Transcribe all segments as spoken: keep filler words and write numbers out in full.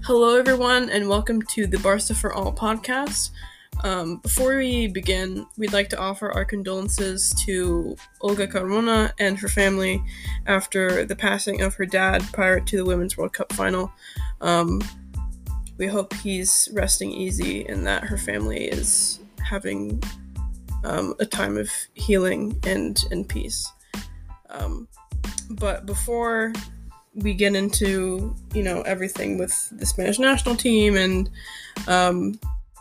Hello, everyone, and welcome to the Barca for All podcast. Um, before we begin, we'd like to offer our condolences to Olga Carmona and her family after the passing of her dad prior to the Women's World Cup final. Um, we hope he's resting easy and that her family is having um, a time of healing and, and peace. Um, but before we get into, you know, everything with the Spanish national team and um,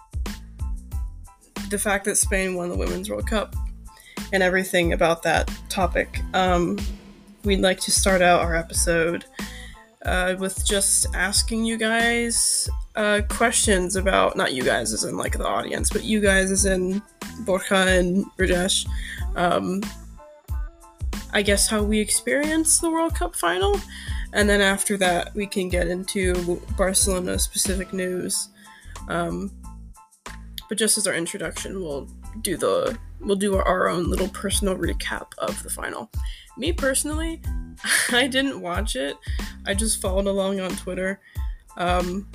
the fact that Spain won the Women's World Cup and everything about that topic, um, we'd like to start out our episode uh, with just asking you guys uh, questions about, not you guys as in like the audience, but you guys as in Borja and Rajesh, um, I guess how we experienced the World Cup final. And then after that, we can get into Barcelona-specific news. Um, but just as our introduction, we'll do the we'll do our own little personal recap of the final. Me personally, I didn't watch it. I just followed along on Twitter. Um,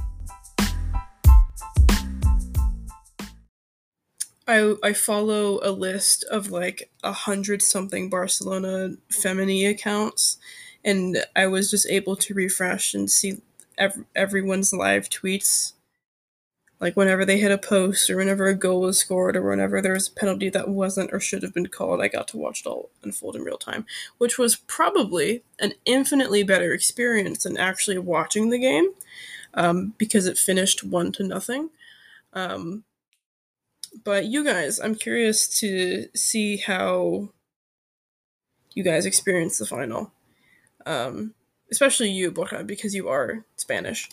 I I follow a list of like a hundred something Barcelona Femini accounts. And I was just able to refresh and see ev- everyone's live tweets. Like whenever they hit a post or whenever a goal was scored or whenever there was a penalty that wasn't or should have been called, I got to watch it all unfold in real time, which was probably an infinitely better experience than actually watching the game um, because it finished one to nothing. Um, but you guys, I'm curious to see how you guys experienced the final. Um, especially you, Borja, because you are Spanish.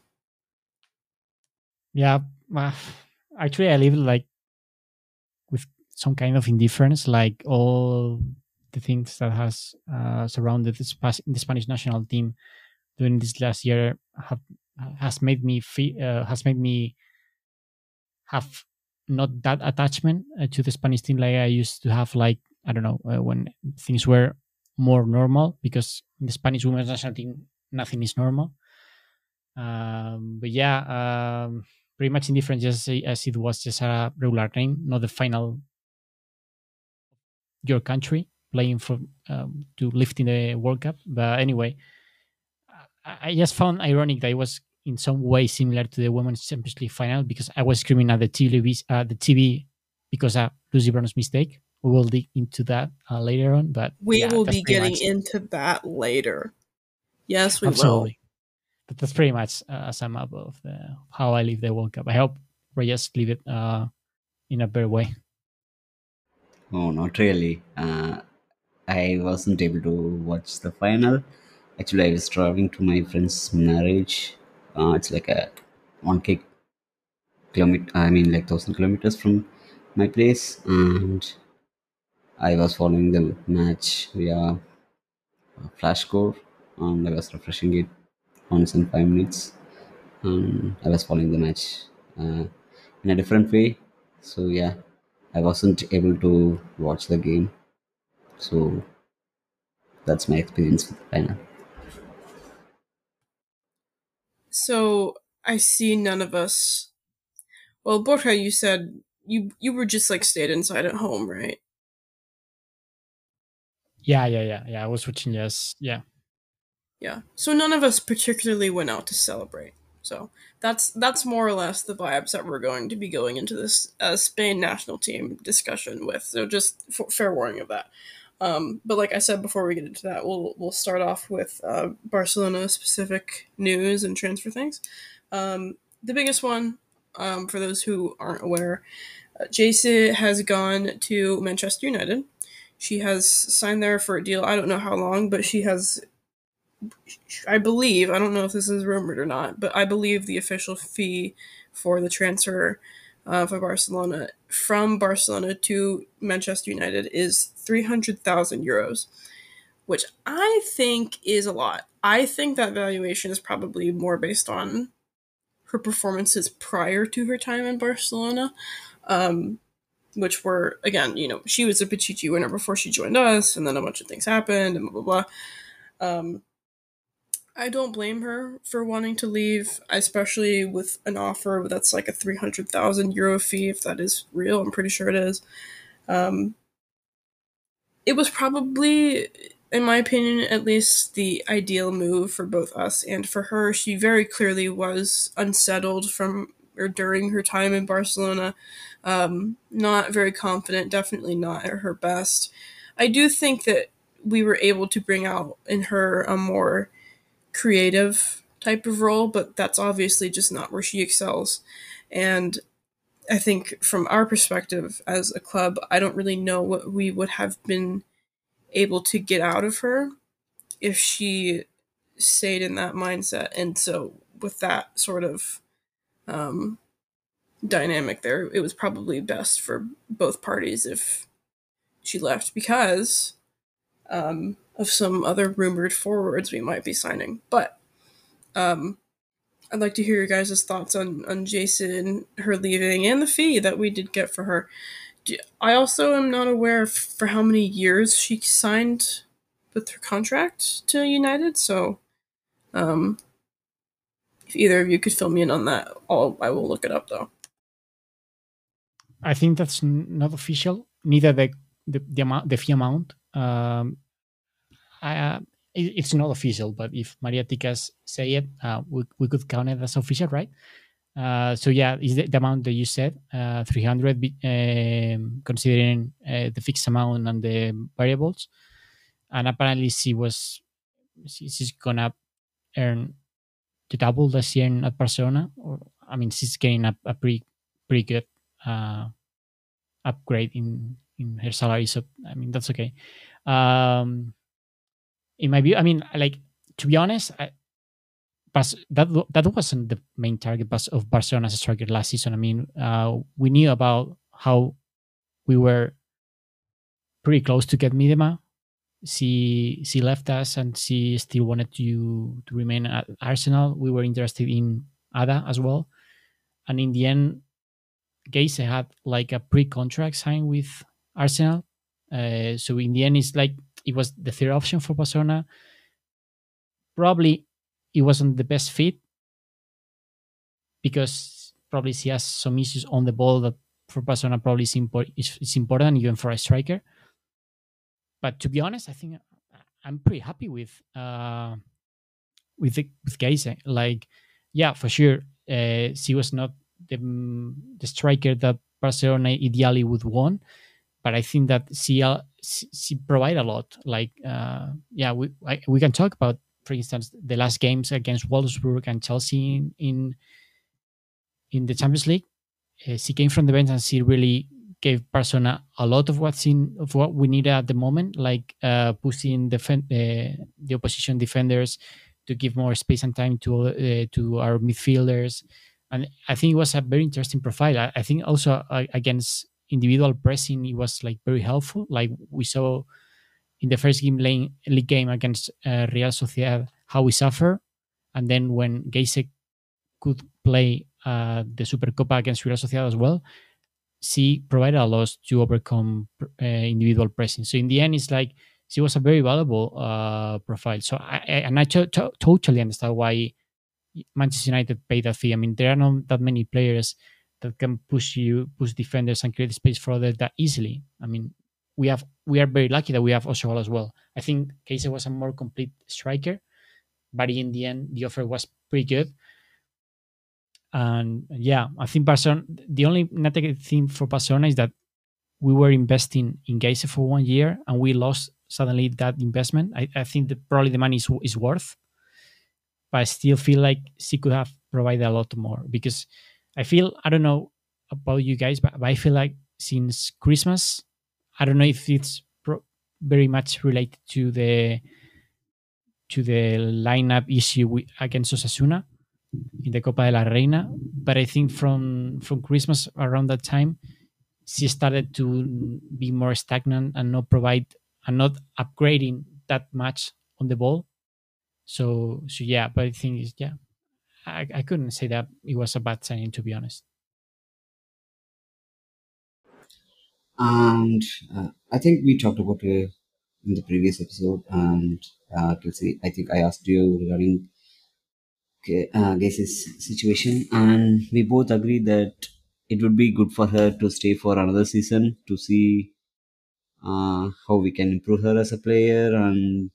Yeah, uh, actually, I live like with some kind of indifference, like all the things that has uh, surrounded the, Sp- the Spanish national team during this last year have has made me feel, uh, has made me have not that attachment uh, to the Spanish team like I used to have. Like I don't know uh, when things were more normal, because in the Spanish women's national team nothing is normal. Um, but yeah, um, pretty much indifferent, just as it was just a regular game, not the final your country playing for um, to lift in the World Cup. But anyway, I, I just found ironic that it was in some way similar to the Women's Champions League final, because I was screaming at the T V, uh, the T V because of Lucy Brown's mistake. We will dig into that uh, later on, but We yeah, will that's be pretty getting much into that later. Yes, we will. absolutely. But that's pretty much uh, a sum up of the, how I live the World Cup. I hope Reyes leave it uh, in a better way. Oh, not really. Uh, I wasn't able to watch the final. Actually, I was traveling to my friend's marriage. Uh, it's like a one k kilometer. I mean, like thousand kilometers from my place, and I was following the match via flash score, and I was refreshing it once in five minutes, and I was following the match uh, in a different way. So yeah, I wasn't able to watch the game. So that's my experience with the final. So I see none of us. Well, Borja, you said you you were just like stayed inside at home, right? Yeah, yeah, yeah, yeah. I was watching. Yes, yeah. Yeah. So none of us particularly went out to celebrate. So that's that's more or less the vibes that we're going to be going into this uh, Spain national team discussion with. So just f- fair warning of that. Um, but like I said before we get into that, we'll we'll start off with uh, Barcelona specific news and transfer things. Um, the biggest one, um, for those who aren't aware, uh, Jaycee has gone to Manchester United. She has signed there for a deal. I don't know how long, but she has, I believe, I don't know if this is rumored or not, but I believe the official fee for the transfer uh, for Barcelona from Barcelona to Manchester United is three hundred thousand euros, which I think is a lot. I think that valuation is probably more based on her performances prior to her time in Barcelona, um, which were, again, you know, she was a Pichichi winner before she joined us, and then a bunch of things happened, and blah, blah, blah. Um, I don't blame her for wanting to leave, especially with an offer that's like a three hundred thousand euro fee, if that is real. I'm pretty sure it is. Um, it was probably, in my opinion, at least the ideal move for both us and for her. She very clearly was unsettled from or during her time in Barcelona. Um, not very confident, definitely not at her best. I do think that we were able to bring out in her a more creative type of role, but that's obviously just not where she excels. And I think from our perspective as a club, I don't really know what we would have been able to get out of her if she stayed in that mindset. And so, with that sort of um, dynamic there, it was probably best for both parties if she left because um, of some other rumored forwards we might be signing. But um, I'd like to hear your guys' thoughts on, on Jason, her leaving, and the fee that we did get for her. I also am not aware for how many years she signed with her contract to United, so um, if either of you could fill me in on that, I'll, I will look it up though. I think that's not official. Neither the the, the amount, the fee amount. Um, I, uh, it, it's not official, but if Maria Ticas say it, uh, we we could count it as official, right? Uh, so yeah, is the, the amount that you said, uh, three hundred, um, considering uh, the fixed amount and the variables, and apparently she was she, she's gonna earn the double that she earned at Barcelona. Or I mean, she's getting a, a pretty pretty good uh, upgrade in in her salary. So I mean, that's okay. Um, in my view, I mean, like to be honest, I, that that wasn't the main target of Barcelona as a striker last season. I mean, uh, we knew about how we were pretty close to get Miedema. She she left us, and she still wanted to to remain at Arsenal. We were interested in Ada as well, and in the end, Geise had like a pre-contract signed with Arsenal. Uh, so in the end, it's like it was the third option for Barcelona. Probably it wasn't the best fit because probably she has some issues on the ball that for Barcelona probably is, impor- is, is important even for a striker. But to be honest, I think I'm pretty happy with uh, with the, with Geise. Like, yeah, for sure, uh, she was not the, the striker that Barcelona ideally would want, but I think that she uh, she, she provide a lot. Like, uh, yeah, we I, we can talk about, for instance, the last games against Wolfsburg and Chelsea in in, in the Champions League. Uh, she came from the bench and she really gave Barcelona a lot of what's in of what we need at the moment, like uh, pushing defend, uh, the opposition defenders to give more space and time to uh, to our midfielders. And I think it was a very interesting profile. I, I think also uh, against individual pressing, it was like very helpful. Like we saw in the first game lane, league game against uh, Real Sociedad how we suffer, and then when Geise could play uh, the Supercopa against Real Sociedad as well, she provided a lot to overcome uh, individual pressing. So in the end, it's like she was a very valuable uh, profile. So I, I and I to- to- totally understand why Manchester United paid that fee. I mean, there are not that many players that can push you, push defenders, and create space for others that easily. I mean, we have we are very lucky that we have Oshoal as well. I think Keisa was a more complete striker, but in the end, the offer was pretty good. And yeah, I think Barcelona, the only negative thing for Barcelona is that we were investing in Geise for one year and we lost suddenly that investment. I, I think that probably the money is, is worth, but I still feel like she could have provided a lot more because I feel, I don't know about you guys, but, but I feel like since Christmas, I don't know if it's pro- very much related to the to the lineup issue with, against Osasuna in the Copa de la Reina, but I think from from Christmas around that time, she started to be more stagnant and not provide and not upgrading that much on the ball. So so yeah, but I think is yeah, I, I couldn't say that it was a bad signing, to be honest. And uh, I think we talked about it in the previous episode. And uh, Kelsey, I think I asked you regarding K- uh, Gacy's situation, and we both agree that it would be good for her to stay for another season to see uh, how we can improve her as a player and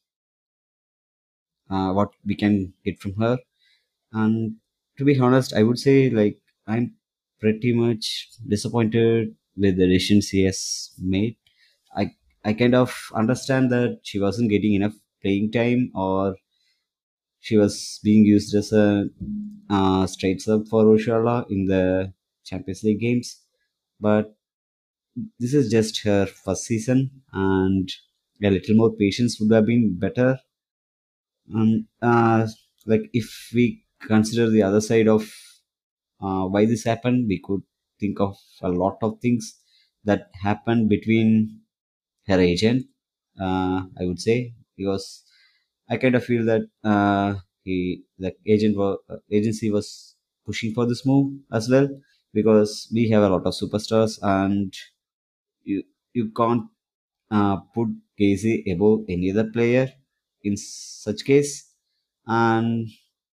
uh, what we can get from her. And to be honest, I would say like I'm pretty much disappointed with the decision she has made. I I kind of understand that she wasn't getting enough playing time, or she was being used as a uh, straight sub for Oshala in the Champions League games. But this is just her first season, and a little more patience would have been better. And uh, like if we consider the other side of uh, why this happened, we could think of a lot of things that happened between her agent. Uh, I would say because I kind of feel that uh, he the agent was, agency was pushing for this move as well, because we have a lot of superstars, and you you can't uh, put Casey above any other player in such case, and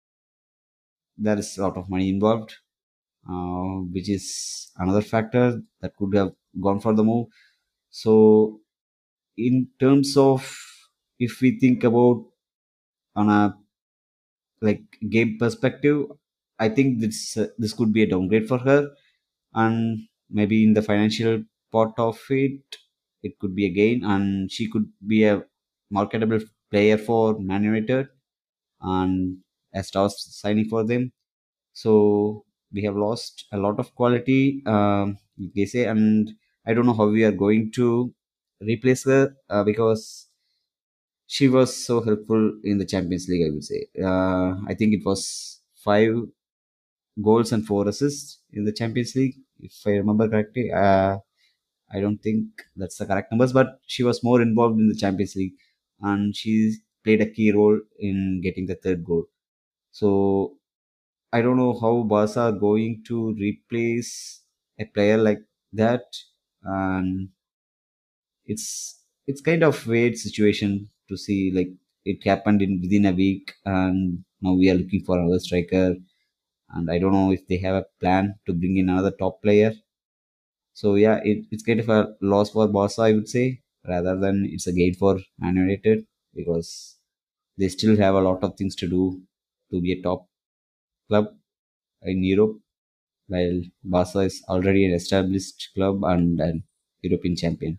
there is a lot of money involved, uh, which is another factor that could have gone for the move. So, in terms of if we think about on a like game perspective, I think this uh, this could be a downgrade for her, and maybe in the financial part of it, it could be a gain, and she could be a marketable player for Man United and a star signing for them. So we have lost a lot of quality, um, they say, and I don't know how we are going to replace her uh, because she was so helpful in the Champions League. I would say, uh, I think it was five goals and four assists in the Champions League, if I remember correctly. Uh, I don't think that's the correct numbers, but she was more involved in the Champions League, and she played a key role in getting the third goal. So I don't know how Barca are going to replace a player like that, and it's it's kind of weird situation to see. Like it happened in within a week, and now we are looking for another striker, and I don't know if they have a plan to bring in another top player. So yeah, it, it's kind of a loss for Barca, I would say, rather than it's a gain for Man United, because they still have a lot of things to do to be a top club in Europe, while Barca is already an established club and an European champion.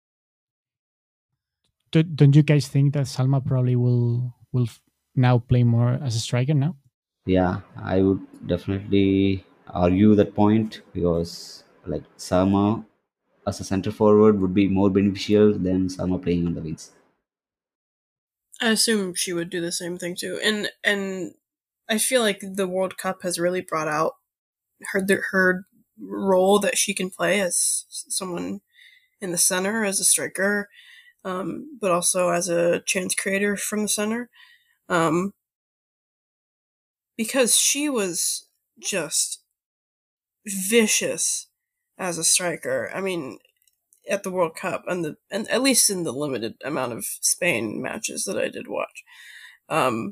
Do, don't you guys think that Salma probably will will f- now play more as a striker now? Yeah, I would definitely argue that point, because like Sama as a center forward would be more beneficial than Sama playing on the wings. I assume she would do the same thing too. And and I feel like the World Cup has really brought out her her role that she can play as someone in the center, as a striker, um, but also as a chance creator from the center. Um, because she was just vicious as a striker. I mean, at the World Cup and the and at least in the limited amount of Spain matches that I did watch. Um,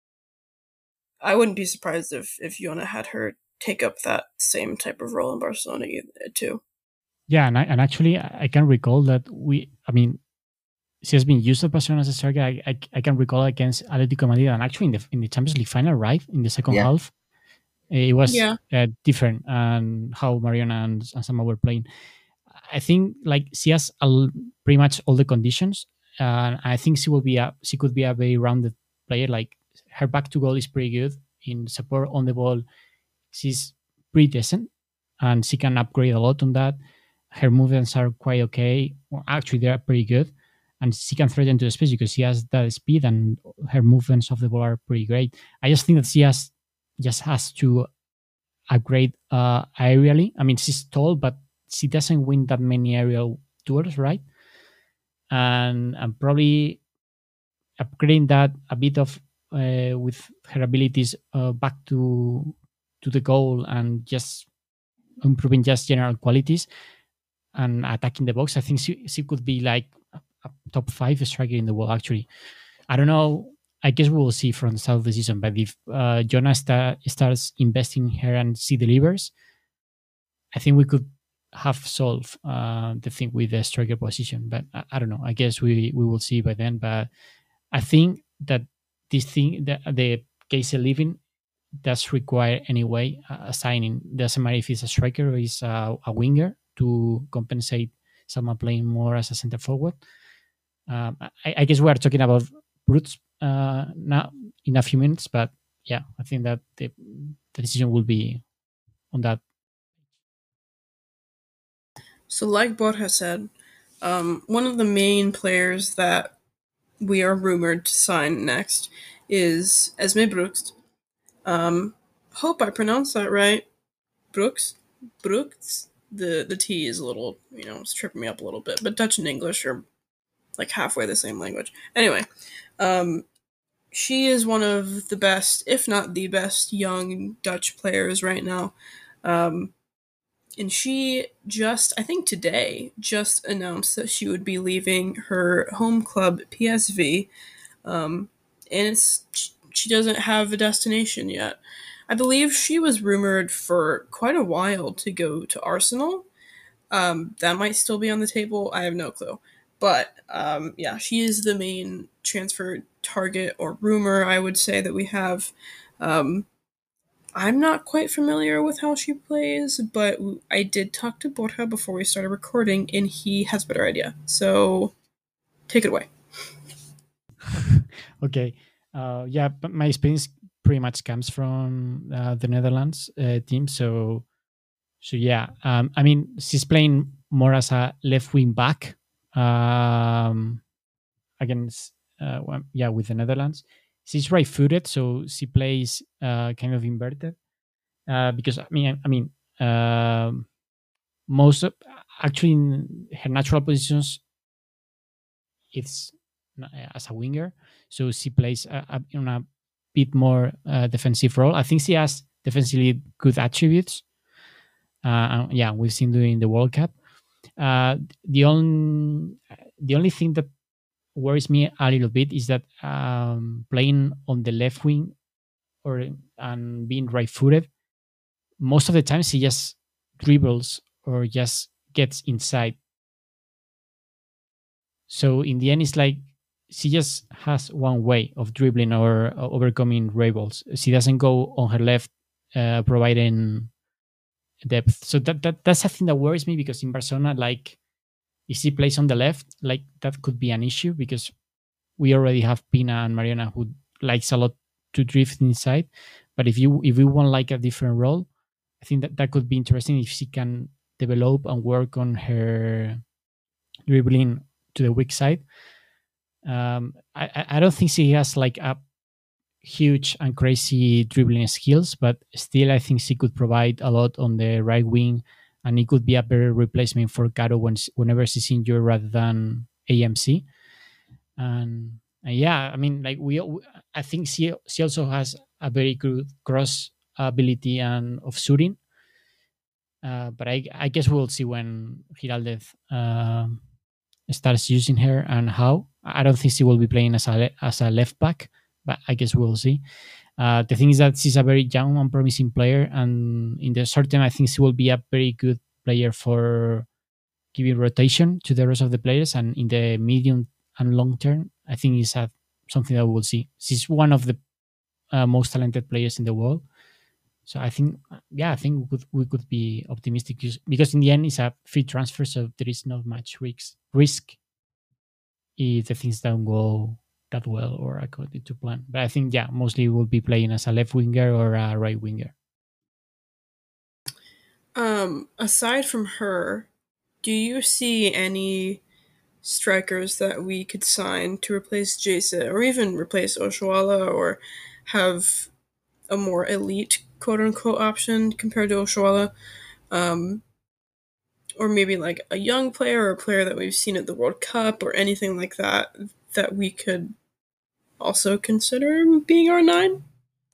I wouldn't be surprised if if Yona had her take up that same type of role in Barcelona too. Yeah, and I, and actually, I I can recall that we. I mean, she has been used at Barcelona as a striker. I, I, I can recall against Atletico Madrid, and actually in the in the Champions League final, right in the second Yeah, half, it was Yeah, uh, different and how Mariona and, and Sama were playing. I think like she has a, pretty much all the conditions, and I think she will be a she could be a very rounded player. Like her back to goal is pretty good in support on the ball. She's pretty decent, and she can upgrade a lot on that. Her movements are quite okay. Well, actually, they are pretty good, and she can thread into the space because she has that speed, and her movements of the ball are pretty great. I just think that she has just has to upgrade uh, aerially. I mean, she's tall, but she doesn't win that many aerial duels, right? And and probably upgrading that a bit of uh, with her abilities uh, back to to the goal and just improving just general qualities and attacking the box. I think she, she could be like a, a top five striker in the world. Actually, I don't know I guess we will see from the start of the season. But if uh, Jonas sta- starts investing in her and she delivers, I think we could have solved uh, the thing with the striker position. But I, I don't know. I guess we, we will see by then. But I think that this thing, the, the case eleven, does require anyway a signing. Doesn't matter if it's a striker or it's a, a winger to compensate someone playing more as a center forward. Um, I, I guess we are talking about Brutes uh, now in a few minutes, but yeah, I think that the, the decision will be on that. So, like Borja said, um, one of the main players that we are rumored to sign next is Esme Brooks. Um, hope I pronounced that right. Brooks? Brooks? The the T is a little, you know, it's tripping me up a little bit, but Dutch and English are like halfway the same language. Anyway, um, she is one of the best, if not the best, young Dutch players right now. Um, and she just, I think today, just announced that she would be leaving her home club, P S V. Um, and it's she doesn't have a destination yet. I believe she was rumored for quite a while to go to Arsenal. Um, that might still be on the table. I have no clue. But um, yeah, she is the main transfer target or rumor, I would say, that we have. Um, I'm not quite familiar with how she plays, but I did talk to Borja before we started recording, and he has a better idea. So take it away. Okay. Uh, yeah, but my experience pretty much comes from uh, the Netherlands uh, team. So, so yeah. Um, I mean, she's playing more as a left wing back um, against, uh, well, yeah, with the Netherlands. She's right footed, so she plays uh, kind of inverted. Uh, because I mean, I mean, uh, most of actually in her natural positions, it's as a winger, so she plays a, a, in a bit more uh, defensive role. I think she has defensively good attributes. Uh, yeah, we've seen during the World Cup. Uh, the only the only thing that worries me a little bit is that um, playing on the left wing or and being right-footed, most of the time she just dribbles or just gets inside. So in the end, it's like she just has one way of dribbling or overcoming rivals. She doesn't go on her left, uh, providing depth. So that, that that's a thing that worries me, because in Barcelona, like if she plays on the left, like that could be an issue, because we already have Pina and Mariana who likes a lot to drift inside. But if you if we want like a different role, I think that that could be interesting if she can develop and work on her dribbling to the weak side. Um, I, I don't think she has like a huge and crazy dribbling skills, but still I think she could provide a lot on the right wing, and it could be a better replacement for Caro when, whenever she's injured rather than A M C. And, and yeah, I mean, like we, I think she she also has a very good cross ability and of shooting. Uh, but I I guess we'll see when Giraldez uh, starts using her and how. I don't think she will be playing as a as a left back, but I guess we'll see. Uh, the thing is that she's a very young and promising player, and in the short term, I think she will be a very good player for giving rotation to the rest of the players. And in the medium and long term, I think it's a, something that we'll see. She's one of the uh, most talented players in the world. So I think, yeah, I think we could, we could be optimistic, because in the end it's a free transfer, so there is not much risk risk if the things don't go that well or according to plan. But I think, yeah, mostly we'll be playing as a left winger or a right winger. Um, aside from her, do you see any strikers that we could sign to replace Jason, or even replace Oshoala, or have a more elite quote-unquote option compared to Oshoala? Um, or maybe like a young player or a player that we've seen at the World Cup or anything like that that we could also consider being our nine?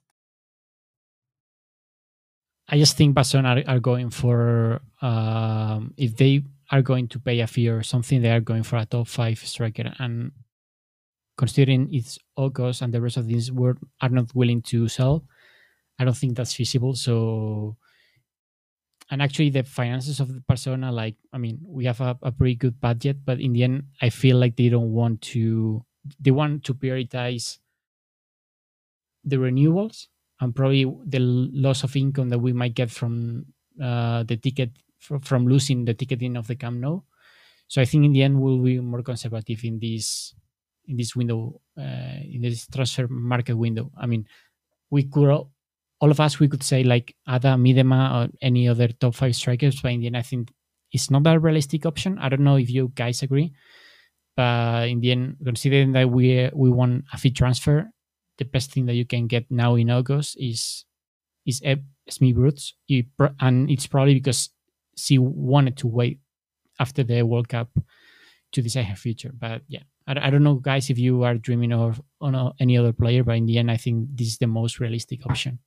I just think Barcelona are, are going for, um, if they are going to pay a fee or something, they are going for a top five striker. And considering it's August and the rest of this world are not willing to sell, I don't think that's feasible. So, and actually, the finances of the Barcelona, like, I mean, we have a, a pretty good budget, but in the end, I feel like they don't want to, they want to prioritize the renewals and probably the loss of income that we might get from uh, the ticket, fr- from losing the ticketing of the Camp Nou. So I think in the end, we'll be more conservative in this in this window, uh, in this transfer market window. I mean, we could all, all of us we could say like Ada, Midema, or any other top five strikers, but in the end, I think it's not a realistic option. I don't know if you guys agree, but in the end, considering that we we want a fee transfer, the best thing that you can get now in August is is Smith Brooks, and it's probably because she wanted to wait after the World Cup to decide her future. But yeah, I, I don't know, guys, if you are dreaming of on any other player, but in the end, I think this is the most realistic option.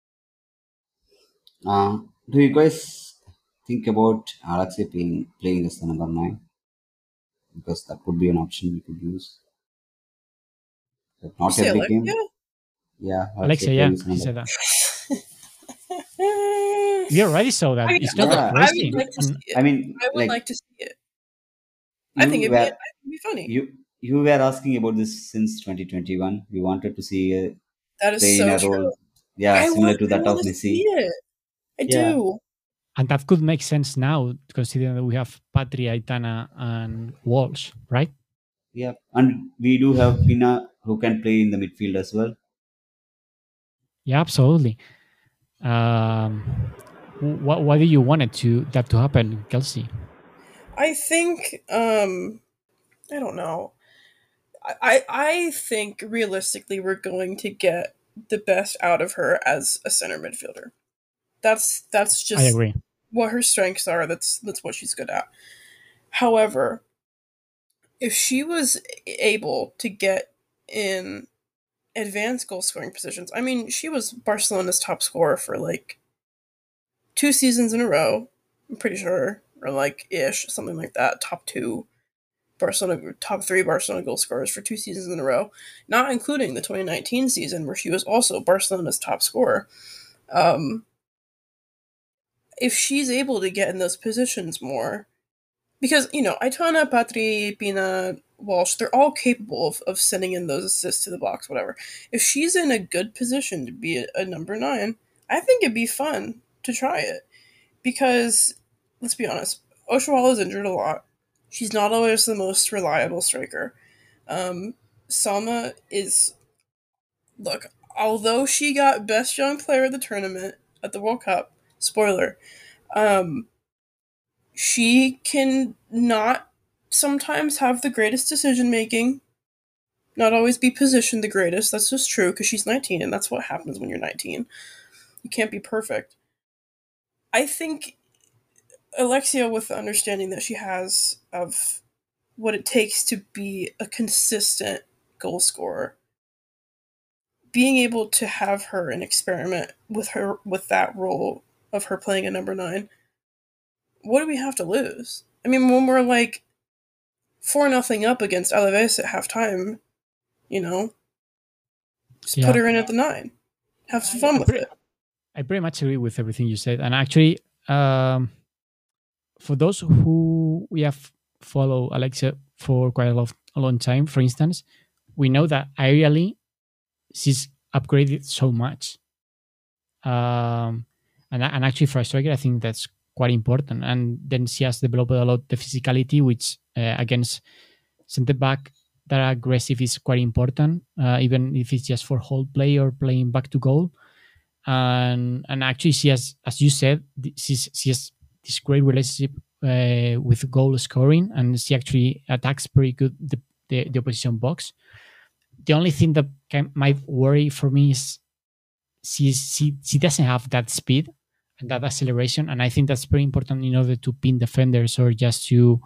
Uh, do you guys think about Alexia playing, playing as the number nine? Because that could be an option we could use. But not Say every Alexia? game. Yeah, Alexia, yeah, he said that. We already saw that. I, it's not yeah. the first I would thing. like to see it. I mean, I would like, like to see it. I think it'd were, be, it'd be funny. You you were asking about this since twenty twenty-one. We wanted to see a That is play so in a true. role, yeah, I similar want, to that I of want to Messi. see it. I Yeah. do. And that could make sense now, considering that we have Patri, Aitana, and Walsh, right? Yeah, and we do have Pina who can play in the midfield as well. Yeah, absolutely. Um, what why do you want it to that to happen, Kelsey? I think um I don't know. I, I I think realistically we're going to get the best out of her as a center midfielder. That's that's just I agree. what her strengths are. That's that's what she's good at. However, if she was able to get in advanced goal scoring positions, I mean, she was Barcelona's top scorer for like two seasons in a row. I'm pretty sure, or like ish, something like that. Top two Barcelona, top three Barcelona goal scorers for two seasons in a row, not including the twenty nineteen season where she was also Barcelona's top scorer. Um, if she's able to get in those positions more, because, you know, Aitana, Patri, Pina, Walsh, they're all capable of, of sending in those assists to the box, whatever. If she's in a good position to be a, a number nine, I think it'd be fun to try it. Because, let's be honest, Oshuala's injured a lot. She's not always the most reliable striker. Um, Salma is, look, although she got best young player of the tournament at the World Cup, spoiler, um, she can not sometimes have the greatest decision making, not always be positioned the greatest. That's just true because she's nineteen, and that's what happens when you're nineteen. You can't be perfect. I think Alexia, with the understanding that she has of what it takes to be a consistent goal scorer, being able to have her an experiment with her with that role of her playing a number nine, what do we have to lose? I mean, when we're like four nothing up against Alaves at halftime, you know, just Yeah. put her in at the nine. Have some fun I with pretty, it. I pretty much agree with everything you said. And actually, um, for those who we have followed Alexia for quite a, lot, a long time, for instance, we know that aerially she's upgraded so much. Um, and, and actually for a striker, I think that's quite important. And then she has developed a lot the physicality, which uh, against center back that are aggressive is quite important, uh, even if it's just for hold play or playing back to goal. And and actually she has, as you said, she's, she has this great relationship uh, with goal scoring, and she actually attacks pretty good the, the, the opposition box. The only thing that can, might worry for me is she's, she she doesn't have that speed and that acceleration, and I think that's very important in order to pin defenders or just to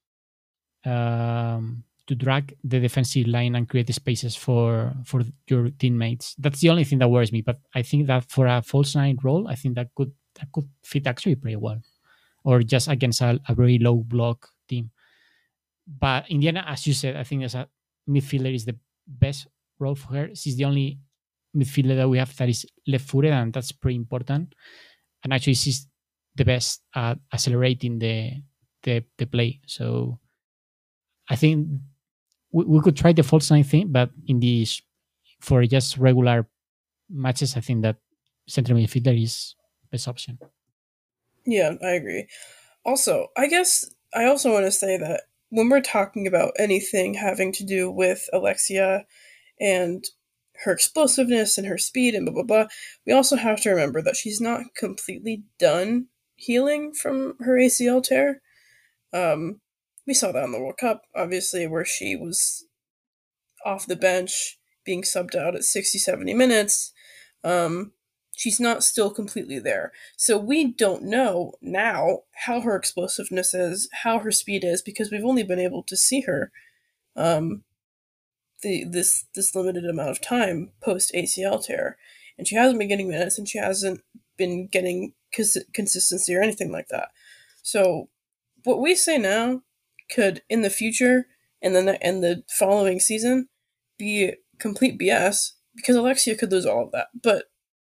um, to drag the defensive line and create spaces for for your teammates. That's the only thing that worries me. But I think that for a false nine role, I think that could that could fit actually pretty well, or just against a, a very low block team. But in the end, as you said, I think as a midfielder is the best role for her. She's the only midfielder that we have that is left-footed, and that's pretty important. And actually, she's the best at accelerating the the, the play. So I think we, we could try the false nine thing, but in these for just regular matches, I think that central midfielder is best option. Yeah, I agree. Also, I guess I also want to say that when we're talking about anything having to do with Alexia and her explosiveness and her speed and blah blah blah, we also have to remember that she's not completely done healing from her A C L tear. Um, we saw that in the World Cup, obviously, where she was off the bench, being subbed out at sixty, seventy minutes. Um, she's not still completely there. So we don't know now how her explosiveness is, how her speed is, because we've only been able to see her um, the this this limited amount of time post A C L tear. And she hasn't been getting minutes, and she hasn't been getting cons- consistency or anything like that. So what we say now could, in the future and then and the following season, be complete B S, because Alexia could lose all of that. But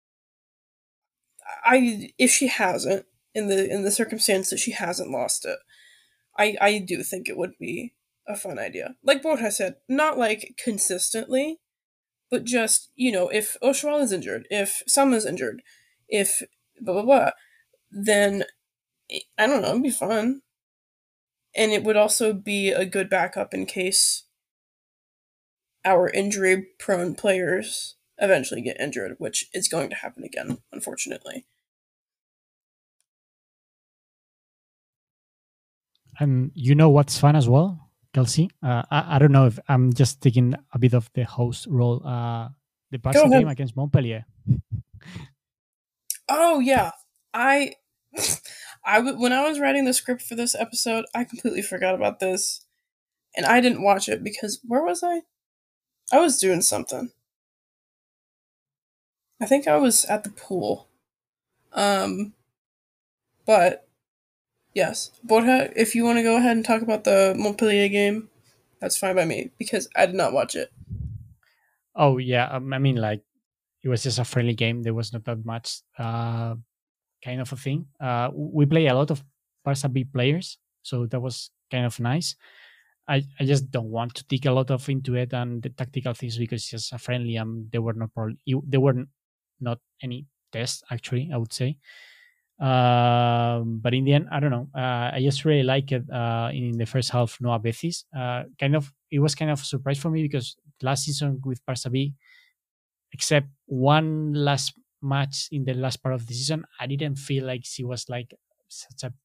I, if she hasn't, in the in the circumstance that she hasn't lost it, I I do think it would be a fun idea. Like Borja said, not like consistently, but just, you know, if Oshawal is injured, if Sama's injured, if blah blah blah, then I don't know, it'd be fun. And it would also be a good backup in case our injury-prone players eventually get injured, which is going to happen again, unfortunately. And you know what's fun as well, Kelsey? Uh, I, I don't know if I'm just taking a bit of the host role. Uh, the Barca game against Montpellier. Oh, yeah. I... I w- when I was writing the script for this episode, I completely forgot about this. And I didn't watch it because, where was I? I was doing something. I think I was at the pool. Um, but, yes. Borja, if you want to go ahead and talk about the Montpellier game, that's fine by me, because I did not watch it. Oh, yeah. Um, I mean, like, it was just a friendly game. There was not that much uh, kind of a thing. Uh, we play a lot of Barca B players, so that was kind of nice. I, I just don't want to dig a lot of into it and the tactical things because it's just a friendly. Um, there were not probably there were not any tests actually. I would say, um, but in the end, I don't know. Uh, I just really like it. Uh, in the first half, Noah Betis. Uh, kind of it was kind of a surprise for me because last season with Barca B, except one last match in the last part of the season, I didn't feel like she was like such a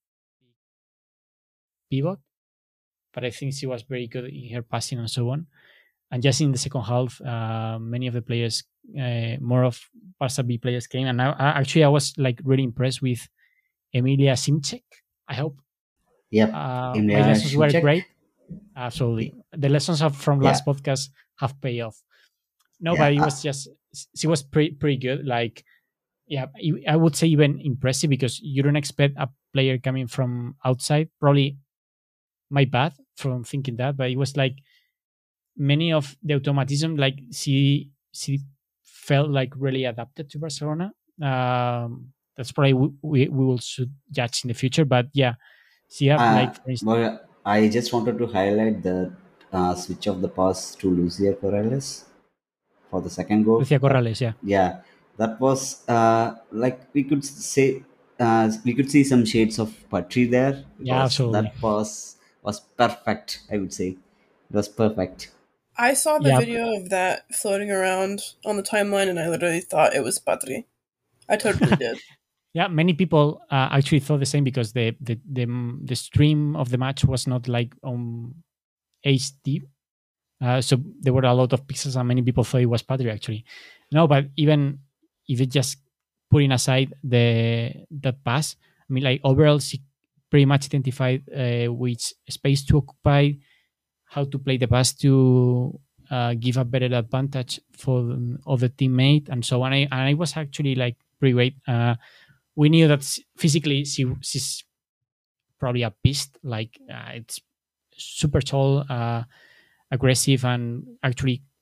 pivot. But I think she was very good in her passing and so on. And just in the second half, uh, many of the players, uh, more of Barca B players came. And I, I, actually, I was like really impressed with Emilia Simcek, I hope. Yep. Uh, my lessons were great. Absolutely. The lessons of, from last yeah. podcast have paid off. No, yeah. but it was just, she was pretty, pretty good. Like, yeah, I would say even impressive because you don't expect a player coming from outside. Probably my bad from thinking that, but it was like many of the automatism, like she she felt like really adapted to Barcelona. Um, that's probably we, we, we will should judge in the future, but yeah, she have uh, like. For instance, well, I just wanted to highlight the uh, switch of the pass to Lucia Corrales for the second goal. Lucia Corrales, yeah, yeah, that was uh, like we could say uh, we could see some shades of Patri there. Yeah, absolutely. That pass was perfect. I would say it was perfect. I saw the yeah. video of that floating around on the timeline, and I literally thought it was Patri. I totally did. Yeah, many people uh, actually thought the same because the, the the the stream of the match was not like on H D, uh, so there were a lot of pixels, and many people thought it was Patri actually. No, but even if it just putting aside the that pass, I mean, like overall, she pretty much identified uh, which space to occupy, how to play the pass to uh, give a better advantage for the other teammate, and so on. I, and I was actually like pretty great. Uh, we knew that physically she she's probably a beast. Like uh, it's super tall, uh, aggressive, and actually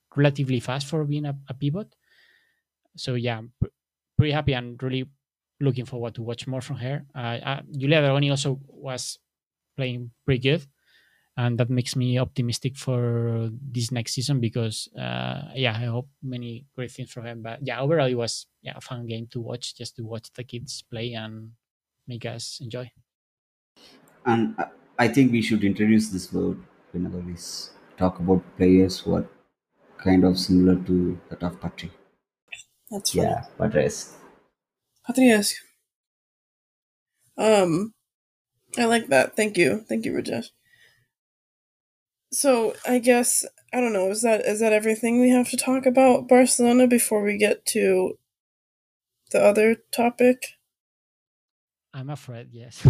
relatively fast for being a, a pivot. So yeah, I'm pr- pretty happy and really looking forward to watch more from her. Uh, uh, Julia Dragoni also was playing pretty good, and that makes me optimistic for this next season because uh, yeah, I hope many great things from him. But yeah, overall it was yeah a fun game to watch, just to watch the kids play and make us enjoy. And I I think we should introduce this word whenever we s- talk about players who are kind of similar to that of Patri. That's funny. Yeah, Patres. Patrias. Um, I like that. Thank you. Thank you, Rajesh. So I guess I don't know. Is that is that everything we have to talk about Barcelona before we get to the other topic? I'm afraid, yes.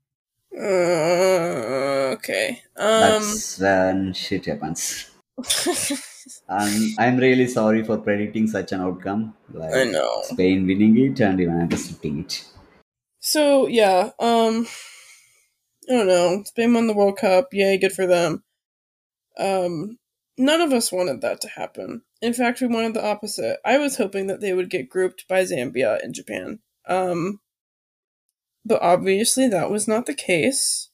Uh, okay. Um. That's when shit happens. And I'm really sorry for predicting such an outcome, I like know. Spain winning it and even anticipating it. So yeah. Um. I don't know. Spain won the World Cup. Yay, good for them. Um. None of us wanted that to happen. In fact, we wanted the opposite. I was hoping that they would get grouped by Zambia and Japan. Um. But obviously that was not the case.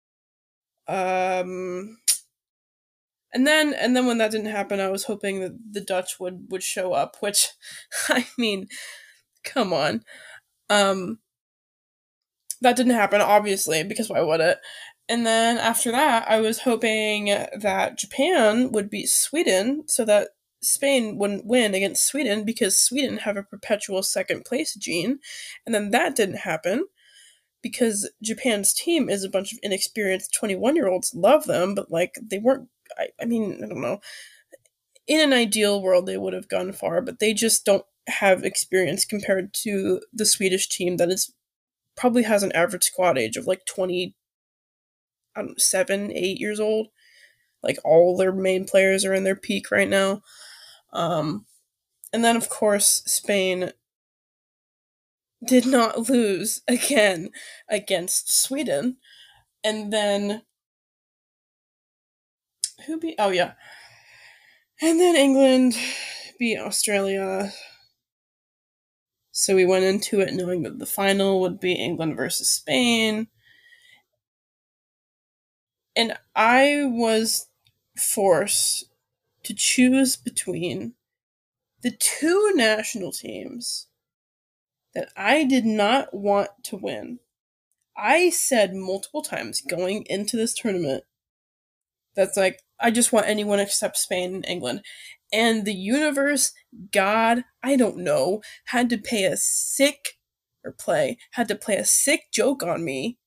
Um. And then, and then when that didn't happen, I was hoping that the Dutch would would show up. Which, I mean, come on. Um, that didn't happen, obviously, because why would it? And then after that, I was hoping that Japan would beat Sweden so that Spain wouldn't win against Sweden because Sweden have a perpetual second place gene. And then that didn't happen because Japan's team is a bunch of inexperienced twenty-one year olds. Love them, but like they weren't. I, I mean, I don't know. In an ideal world, they would have gone far, but they just don't have experience compared to the Swedish team that is probably has an average squad age of like twenty, I don't know, seven, eight years old. Like all their main players are in their peak right now. Um, and then, of course, Spain did not lose again against Sweden. And then, who beat? Oh, yeah. And then England beat Australia. So we went into it knowing that the final would be England versus Spain. And I was forced to choose between the two national teams that I did not want to win. I said multiple times going into this tournament that's like, I just want anyone except Spain and England. And the universe, God, I don't know, had to pay a sick, or play, had to play a sick joke on me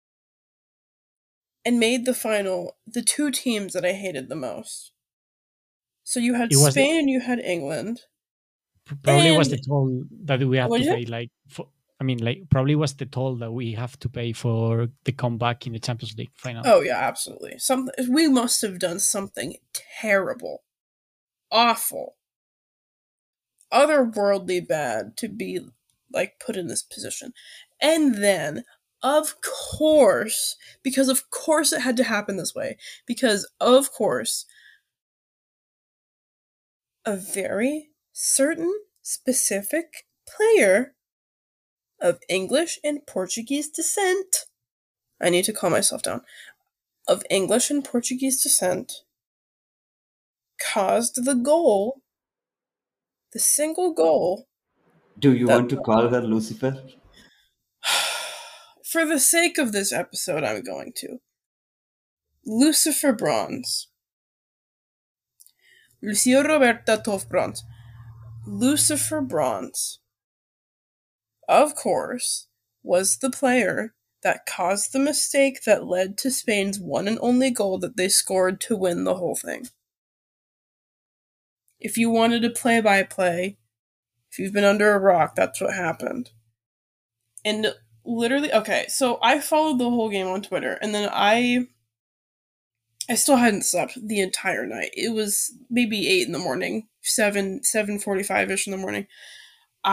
and made the final the two teams that I hated the most. So you had It was Spain and you had England. probably was the And toll that we have what to did you pay. Like, for, I mean, like probably was the toll that we have to pay for the comeback in the Champions League final. Oh yeah, absolutely. Some we must have done something terrible, awful, otherworldly bad to be like put in this position. And then, of course, because of course it had to happen this way, because of course, a very certain specific player of English and Portuguese descent, I need to calm myself down, of English and Portuguese descent, caused the goal, the single goal, Do you that want to call her Lucifer? for the sake of this episode, I'm going to. Lucifer Bronze. Lucio Roberta Tof Bronze. Lucifer Bronze, of course, was the player that caused the mistake that led to Spain's one and only goal that they scored to win the whole thing. If you wanted to play by play, if you've been under a rock, that's what happened. And literally, okay, so I followed the whole game on Twitter, and then I I still hadn't slept the entire night. It was maybe eight in the morning, seven seven forty five ish in the morning.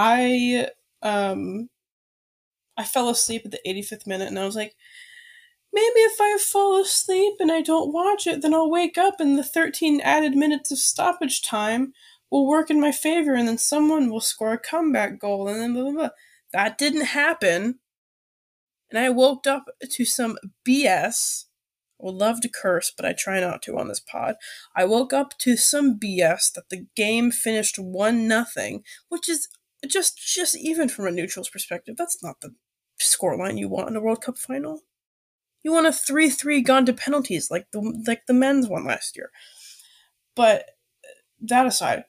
I um I fell asleep at the eighty fifth minute, and I was like, maybe if I fall asleep and I don't watch it, then I'll wake up and the thirteen added minutes of stoppage time will work in my favor, and then someone will score a comeback goal, and then blah, blah, blah. That didn't happen. And I woke up to some B S. I would love to curse, but I try not to on this pod. I woke up to some B S that the game finished one nothing, which is just just even from a neutral's perspective, that's not the scoreline you want in a World Cup final. You want a three three gone to penalties like the like the men's one last year. But that aside,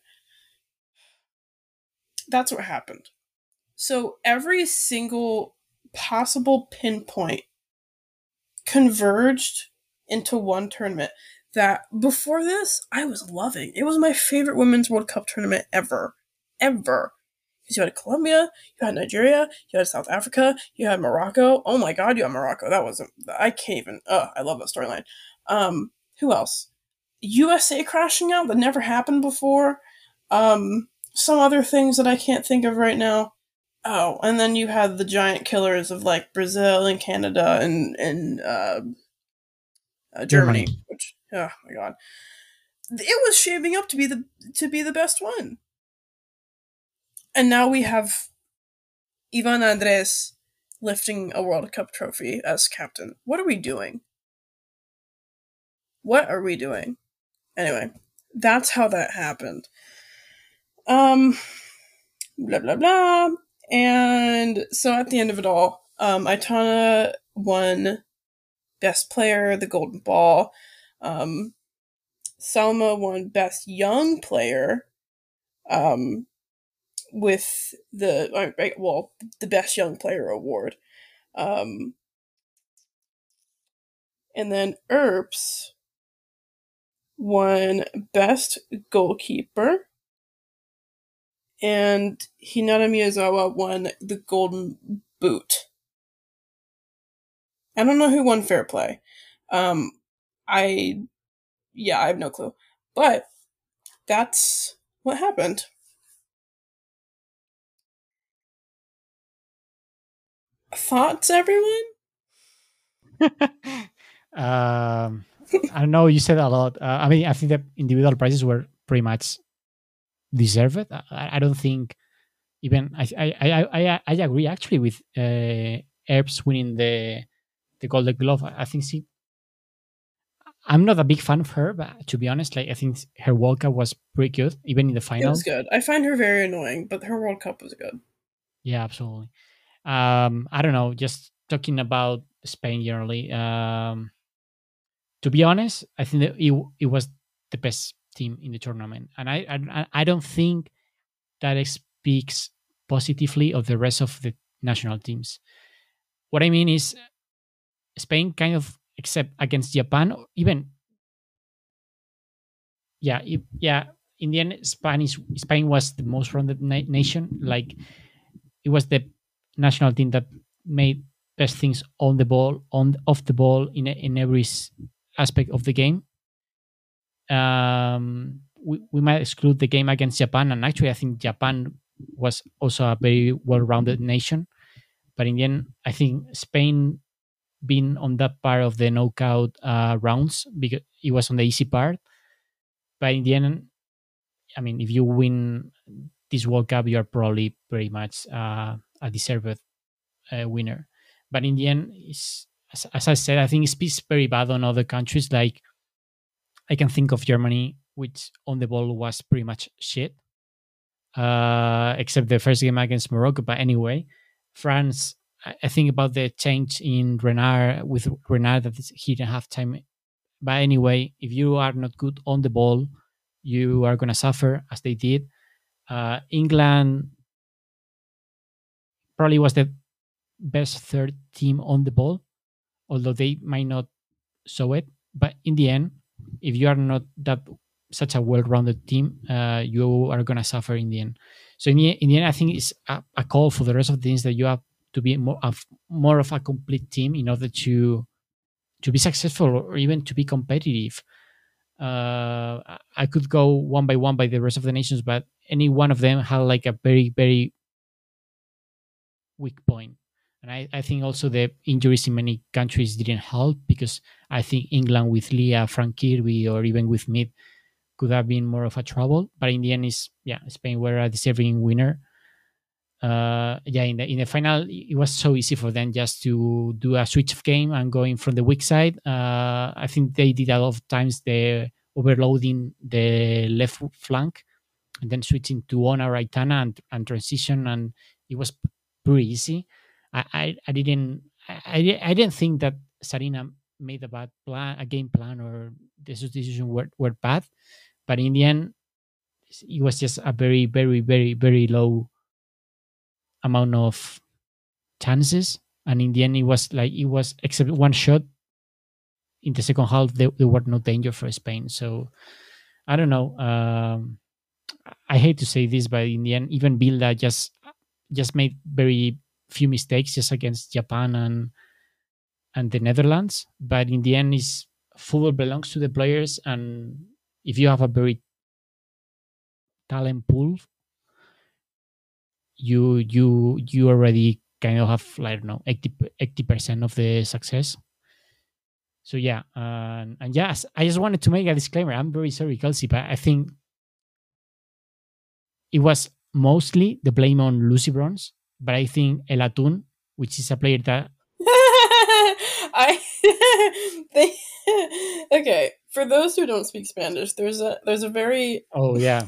that's what happened. So every single possible pinpoint converged into one tournament that before this I was loving. It was my favorite Women's World Cup tournament ever. Ever. Because you had Colombia, you had Nigeria, you had South Africa, you had Morocco. Oh my god, you had Morocco. That wasn't... I can't even... Ugh, I love that storyline. Um, who else? U S A crashing out that never happened before. Um, some other things that I can't think of right now. Oh, and then you had the giant killers of like Brazil and Canada and and uh, uh, Germany, Germany. which oh my god, it was shaping up to be the to be the best one. And now we have Ivan Andres lifting a World Cup trophy as captain. What are we doing? What are we doing? Anyway, that's how that happened. Um, blah blah blah. And so at the end of it all, um, Aitana won Best Player, the Golden Ball. Um, Salma won Best Young Player, um, with the well, the Best Young Player award. Um, and then Earps won Best Goalkeeper. And Hinata Miyazawa won the Golden Boot. I don't know who won Fair Play. Um, I, yeah, I have no clue. But that's what happened. Thoughts, everyone? um, I don't know. You said a lot. Uh, I mean, I think the individual prizes were pretty much deserved. I, I don't think even I I I I, I agree actually with uh, Erbs winning the the Golden Glove. I think she. I'm not a big fan of her, but to be honest, like I think her World Cup was pretty good, even in the final. It was good. I find her very annoying, but her World Cup was good. Yeah, absolutely. Um, I don't know. Just talking about Spain generally. Um, to be honest, I think that it, it was the best team in the tournament, and I I, I don't think that speaks positively of the rest of the national teams. What I mean is, Spain kind of, except against Japan, even yeah, it, yeah. In the end, Spanish Spain was the most rounded na- nation. Like it was the national team that made best things on the ball, on off the ball, in in every aspect of the game. Um, we, we might exclude the game against Japan, and actually, I think Japan was also a very well-rounded nation. But in the end, I think Spain being on that part of the knockout uh, rounds because it was on the easy part. But in the end, I mean, if you win this World Cup, you are probably pretty much uh, a deserved uh, winner. But in the end, it's, as, as I said, I think it speaks very bad on other countries. Like I can think of Germany, which on the ball was pretty much shit, uh, except the first game against Morocco. But anyway, France, I, I think about the change in Renard with Renard that he didn't have time. But anyway, if you are not good on the ball, you are going to suffer as they did. Uh, England probably was the best third team on the ball, although they might not show it. But in the end, if you are not that such a well-rounded team, uh, you are going to suffer in the end. So in the, in the end, I think it's a, a call for the rest of the teams that you have to be more of, more of a complete team in order to to be successful or even to be competitive. Uh, I could go one by one by the rest of the nations, but any one of them had like a very, very weak point. And I, I think also the injuries in many countries didn't help, because I think England with Leah, Frank Kirby, or even with Mead could have been more of a trouble. But in the end, is yeah, Spain were a deserving winner. Uh, yeah, in the in the final, it was so easy for them just to do a switch of game and going from the weak side. Uh, I think they did a lot of times the overloading the left flank and then switching to Ona Raitana and, and transition, and it was pretty easy. I I, I didn't I, I I didn't think that Sarina made a bad plan, a game plan, or the substitution were, were bad, but in the end, it was just a very very very very low amount of chances, and in the end, it was like it was except one shot in the second half. There, there were no danger for Spain. So I don't know. Um, I hate to say this, but in the end, even Bilda just just made very few mistakes just against Japan and and the Netherlands. But in the end, is football belongs to the players, and if you have a very talent pool, you you you already kind of have, like, I don't know, eighty percent of the success. So yeah, uh, and yes, I just wanted to make a disclaimer. I'm very sorry, Kelsey, but I think it was mostly the blame on Lucy Bronze, but I think El Atun, which is a player that I they okay. For those who don't speak Spanish, there's a there's a very oh yeah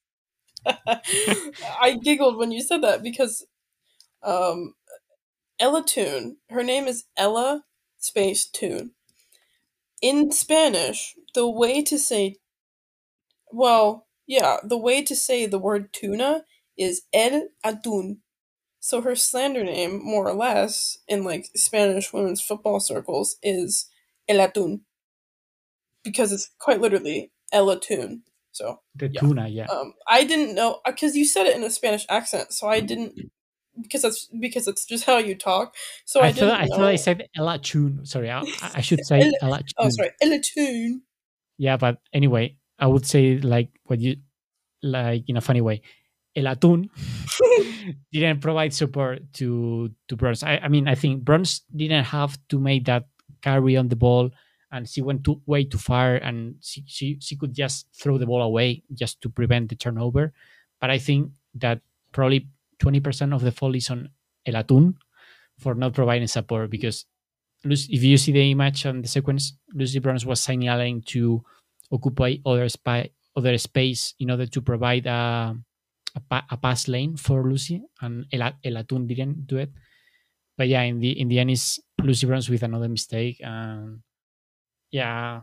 I giggled when you said that because um Ella Toon, her name is Ella space Toon. In Spanish, the way to say well, yeah, the way to say the word tuna is El Atún. So her slander name, more or less, in like Spanish women's football circles, is El Atún, because it's quite literally El Atún. So the yeah. tuna, yeah. Um, I didn't know because you said it in a Spanish accent, so I didn't because that's because it's just how you talk. So I, I, I thought didn't I know. thought I said El Atun. Sorry, I, I should say El, El Atun. oh, sorry, El Atún. Yeah, but anyway, I would say like what you like in a funny way. El Atún didn't provide support to to Bronze. I, I mean, I think Bronze didn't have to make that carry on the ball, and she went too, way too far, and she, she she could just throw the ball away just to prevent the turnover. But I think that probably twenty percent of the fault is on El Atún for not providing support, because if you see the image on the sequence, Lucy Bronze was signaling to occupy other, spy, other space in order to provide a a, pa- a pass lane for Lucy, and El, El Atún didn't do it. But yeah, in the in the end, is Lucy Bronze with another mistake, and yeah,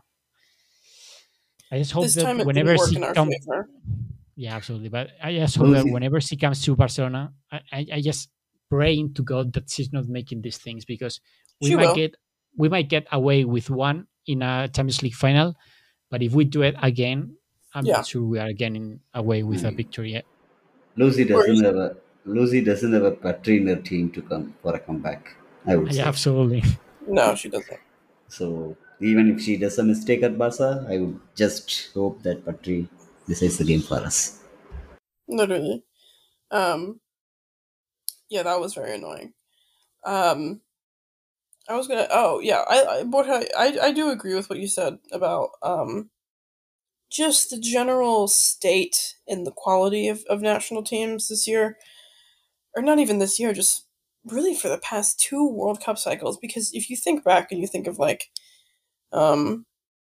I just hope This that time it whenever didn't work she in our comes, favor. yeah, absolutely. But I just hope that Lucy, whenever she comes to Barcelona, I, I, I just praying to God that she's not making these things, because we She might will. get we might get away with one in a Champions League final, but if we do it again, I'm Yeah. not sure we are getting away with a mm, victory yet. Lucy Or doesn't have a Lucy doesn't have a Patri in her team to come for a comeback, I would Yeah, say. absolutely. no, she doesn't. So even if she does a mistake at Barca, I would just hope that Patri decides the game for us. Literally. Um. Yeah, that was very annoying. Um. I was gonna. Oh yeah, I I what I, I I do agree with what you said about um just the general state and the quality of, of national teams this year, or not even this year, just really for the past two World Cup cycles. Because if you think back and you think of like, um,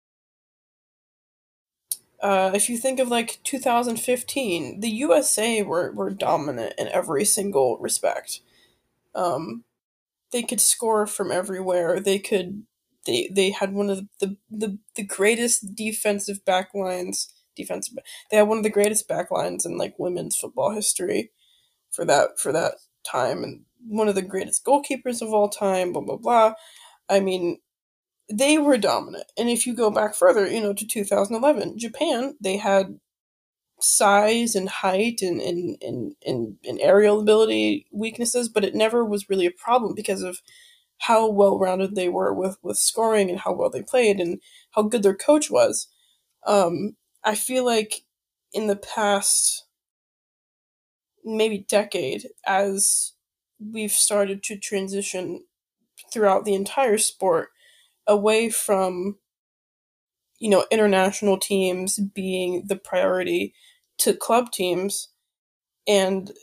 uh, if you think of like two thousand fifteen, the U S A were were dominant in every single respect. Um, they could score from everywhere. They could. They they had one of the the, the greatest defensive backlines. Defensive. They had one of the greatest backlines in like women's football history for that for that time, and one of the greatest goalkeepers of all time. Blah blah blah. I mean, they were dominant. And if you go back further, you know, to two thousand eleven, Japan, they had size and height and and, and, and, and aerial ability weaknesses, but it never was really a problem because of how well rounded they were with, with scoring and how well they played and how good their coach was. Um, I feel like in the past maybe decade, as we've started to transition throughout the entire sport away from, you know, international teams being the priority to club teams, and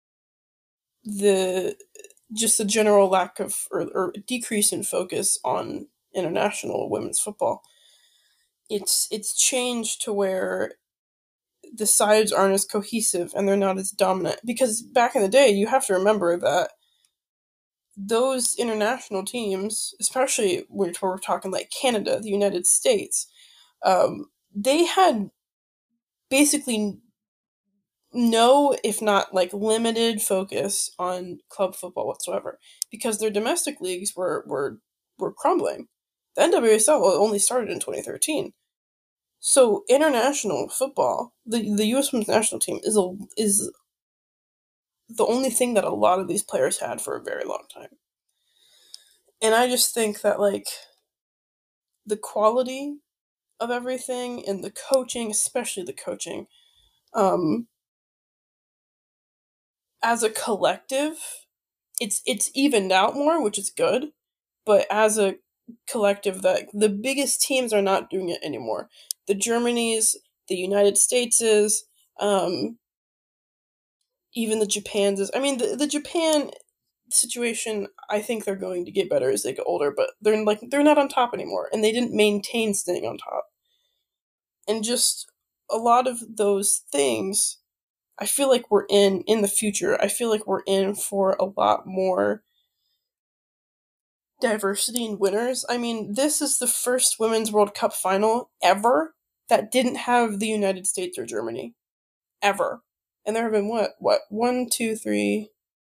the just the general lack of or, or decrease in focus on international women's football. It's it's changed to where the sides aren't as cohesive and they're not as dominant. Because back in the day, you have to remember that those international teams, especially when we're talking like Canada, the United States, um, they had basically no, if not like limited focus on club football whatsoever, because their domestic leagues were were were crumbling. The N W S L only started in twenty thirteen. So international football, the the U S women's national team is a is the only thing that a lot of these players had for a very long time. And I just think that like the quality of everything and the coaching, especially the coaching, um, as a collective, it's it's evened out more, which is good. But as a collective, that the biggest teams are not doing it anymore. The Germanys, the United States, um, even the Japans is. I mean, the the Japan situation, I think they're going to get better as they get older, but they're like they're not on top anymore, and they didn't maintain staying on top. And just a lot of those things, I feel like we're in in the future. I feel like we're in for a lot more diversity in winners. I mean, this is the first Women's World Cup final ever that didn't have the United States or Germany. Ever. And there have been what? What? One, two, three...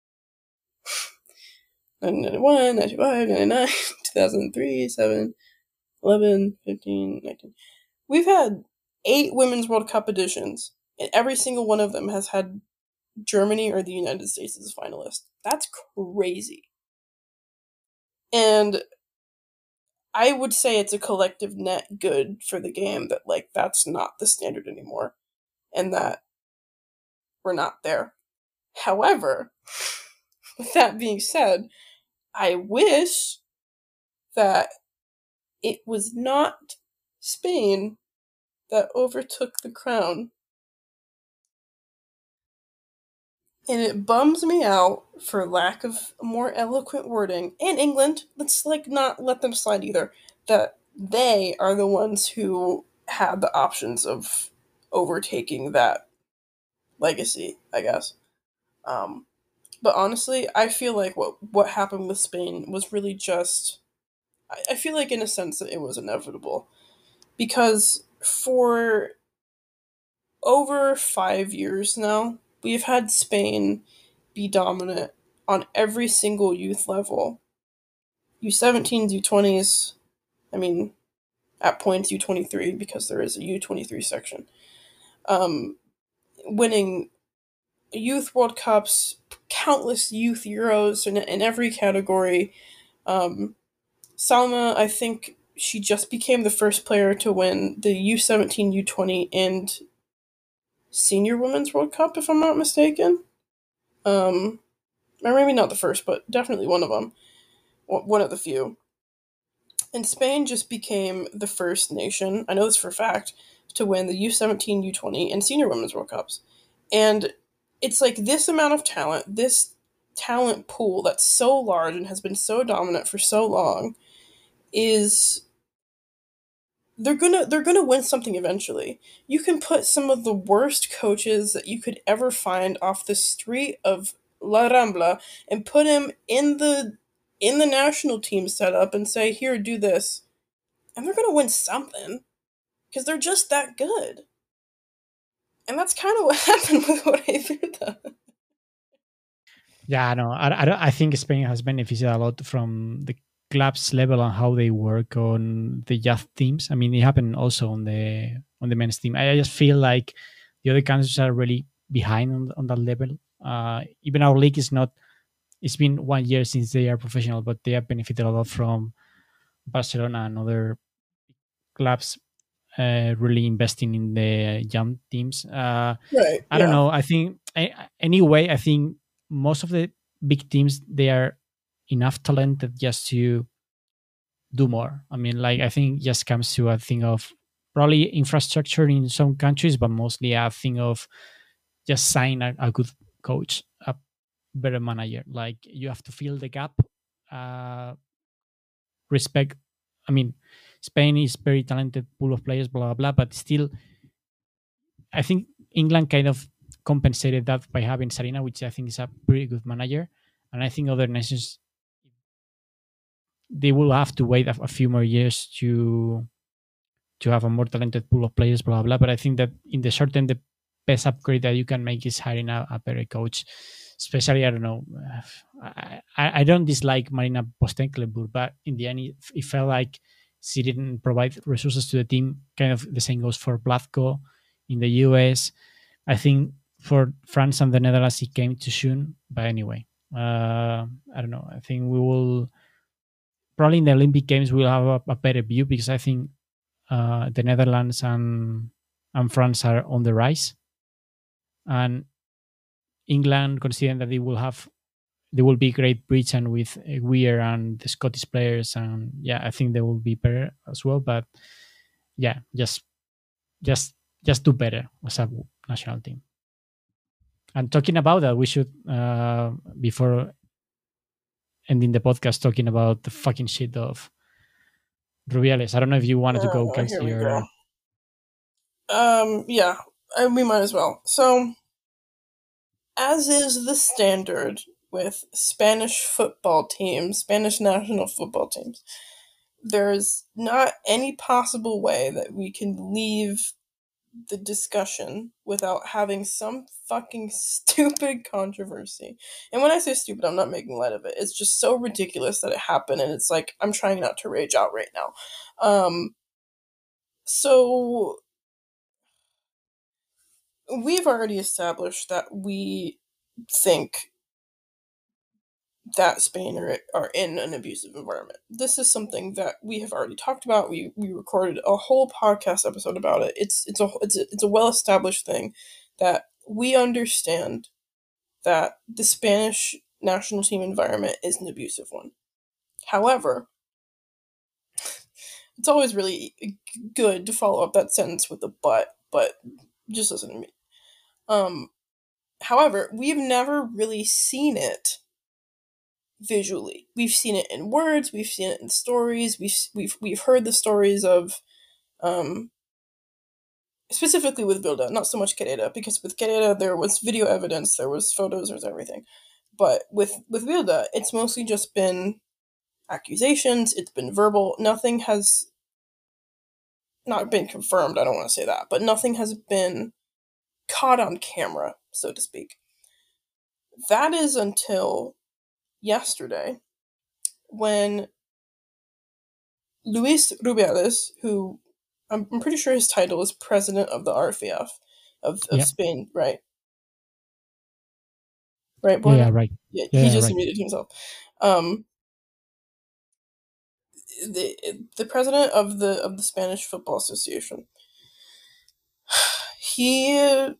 nineteen ninety-one, ninety-five, ninety-nine, two thousand three, seven, eleven, fifteen, nineteen. We've had eight Women's World Cup editions, and every single one of them has had Germany or the United States as a finalist. That's crazy. And I would say it's a collective net good for the game that, like, that's not the standard anymore, and that we're not there. However, with that being said, I wish that it was not Spain that overtook the crown. And it bums me out, for lack of more eloquent wording, and England, let's like not let them slide either, that they are the ones who had the options of overtaking that legacy, I guess. Um, but honestly, I feel like what what happened with Spain was really just, I, I feel like in a sense that it was inevitable. Because for over five years now, we've had Spain be dominant on every single youth level. U seventeens, U twenties, I mean, at points U twenty-three, because there is a U twenty-three section. Um, winning youth World Cups, countless youth Euros in, in every category. Um, Salma, I think she just became the first player to win the U seventeen, U twenty, and Senior Women's World Cup, if I'm not mistaken. Um, or maybe not the first, but definitely one of them. One of the few. And Spain just became the first nation, I know this for a fact, to win the U seventeen, U twenty, and Senior Women's World Cups. And it's like this amount of talent, this talent pool that's so large and has been so dominant for so long, is they're gonna they're gonna win something eventually. You can put some of the worst coaches that you could ever find off the street of La Rambla and put him in the in the national team setup and say, here, do this, and they're gonna win something because they're just that good. And that's kind of what happened with Jorge Virta. Yeah, no, I, I, don't, I think Spain has benefited a lot from the clubs level and how they work on the youth teams. I mean, it happened also on the on the men's team. I just feel like the other countries are really behind on, on that level. Uh, even our league is not. It's been one year since they are professional, but they have benefited a lot from Barcelona and other clubs uh, really investing in the young teams. Uh, right. I don't know. I think I, anyway. I think most of the big teams, they are enough talented just to do more. I mean, like I think it just comes to a thing of probably infrastructure in some countries, but mostly a thing of just sign a, a good coach, a better manager. Like you have to fill the gap. Uh, respect. I mean, Spain is very talented pool of players, blah blah blah. But still, I think England kind of compensated that by having Sarina, which I think is a pretty good manager. And I think other nations, they will have to wait a, a few more years to to have a more talented pool of players, blah blah. But I think that in the short term, the best upgrade that you can make is hiring a, a better coach. Especially, I don't know, I, I, I don't dislike Marina Postecoglou, but in the end, it, it felt like she didn't provide resources to the team. Kind of the same goes for Blatko in the U S. I think for France and the Netherlands, it came too soon. But anyway, uh, I don't know. I think we will probably in the Olympic Games we'll have a, a better view because I think uh, the Netherlands and and France are on the rise, and England, considering that they will have, they will be Great Britain with Weir and the Scottish players, and yeah, I think they will be better as well. But yeah, just just just do better as a national team. And talking about that, we should uh, before ending the podcast talking about the fucking shit of Rubiales. I don't know if you wanted to go, Oh, Kelsey, here we or go. Um, yeah, I, we might as well. So, as is the standard with Spanish football teams, Spanish national football teams, there's not any possible way that we can leave the discussion without having some fucking stupid controversy. And when I say stupid, I'm not making light of it. It's just so ridiculous that it happened, and it's like, I'm trying not to rage out right now. Um, so, we've already established that we think that Spain are, are in an abusive environment. This is something that we have already talked about. We we recorded a whole podcast episode about it. It's it's a it's a, it's a well established thing that we understand that the Spanish national team environment is an abusive one. However, it's always really good to follow up that sentence with a but, but just listen to me. Um, however, we've never really seen it visually. We've seen it in words, we've seen it in stories, we've we've we've heard the stories of um specifically with Bilda, not so much Quereda, because with Quereda there was video evidence, there was photos, there was everything. But with with Bilda, it's mostly just been accusations, it's been verbal, nothing has not been confirmed, I don't want to say that, but nothing has been caught on camera, so to speak. That is until yesterday, when Luis Rubiales, who I'm, I'm pretty sure his title is president of the R F E F of, of Yep. Spain, right? Right, yeah, Borna? yeah, right. Yeah, Yeah, he yeah, just right. muted himself. Um, the the president of the of the Spanish Football Association. He,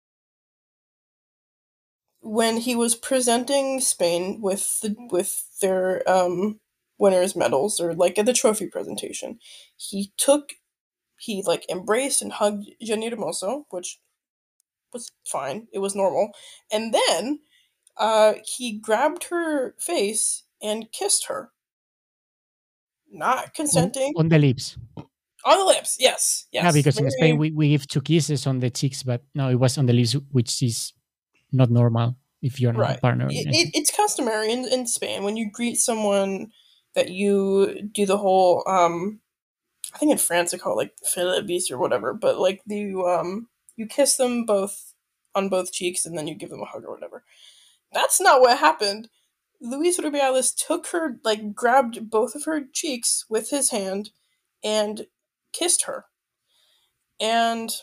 when he was presenting Spain with the with their um winners' medals, or like at the trophy presentation, he took he like embraced and hugged Jenny Hermoso, which was fine. It was normal. And then uh, he grabbed her face and kissed her. Not On, consenting. on the lips. On the lips, yes. Yes. Yeah, because in Very- Spain we, we give two kisses on the cheeks, but no, it was on the lips, which is not normal if you're not Right. a partner. It, it, it's customary in, in Spain when you greet someone that you do the whole, um, I think in France they call it like Philibis or whatever, but like you, um, you kiss them both on both cheeks and then you give them a hug or whatever. That's not what happened. Luis Rubiales took her, like, grabbed both of her cheeks with his hand and kissed her. And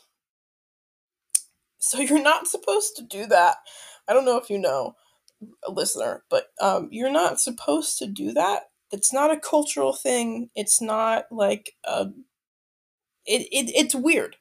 so you're not supposed to do that. I don't know if you know, a listener, but um, you're not supposed to do that. It's not a cultural thing. It's not like a, it, it it's weird.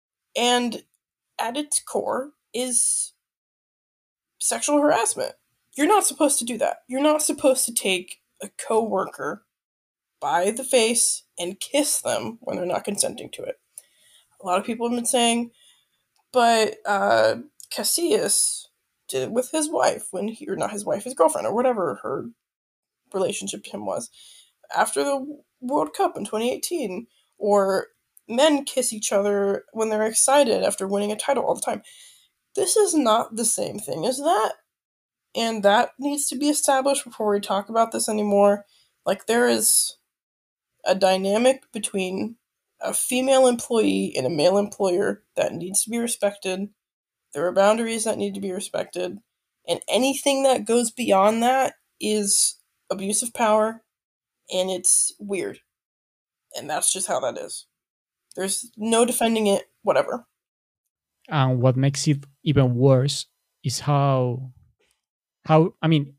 And at its core is sexual harassment. You're not supposed to do that. You're not supposed to take a coworker by the face and kiss them when they're not consenting to it. A lot of people have been saying, but uh, Casillas did it with his wife when he, or not his wife, his girlfriend, or whatever her relationship to him was, after the World Cup in twenty eighteen. Or men kiss each other when they're excited after winning a title all the time. This is not the same thing as that. And that needs to be established before we talk about this anymore. Like, there is a dynamic between a female employee and a male employer that needs to be respected. There are boundaries that need to be respected. And anything that goes beyond that is abuse of power, and it's weird. And that's just how that is. There's no defending it, whatever. And what makes it even worse is how, how I mean,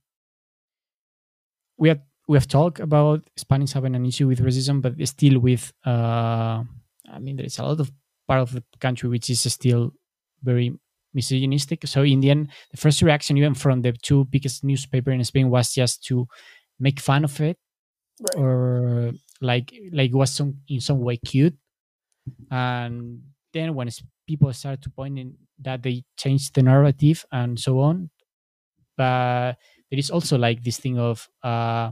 we have we have talked about Spanish having an issue with racism, but still with, uh, I mean, there is a lot of part of the country which is still very misogynistic. So in the end, the first reaction, even from the two biggest newspaper in Spain, was just to make fun of it, Right. or like like it was some in some way cute. And then when people started to point in that, they changed the narrative and so on. But there is also like this thing of uh,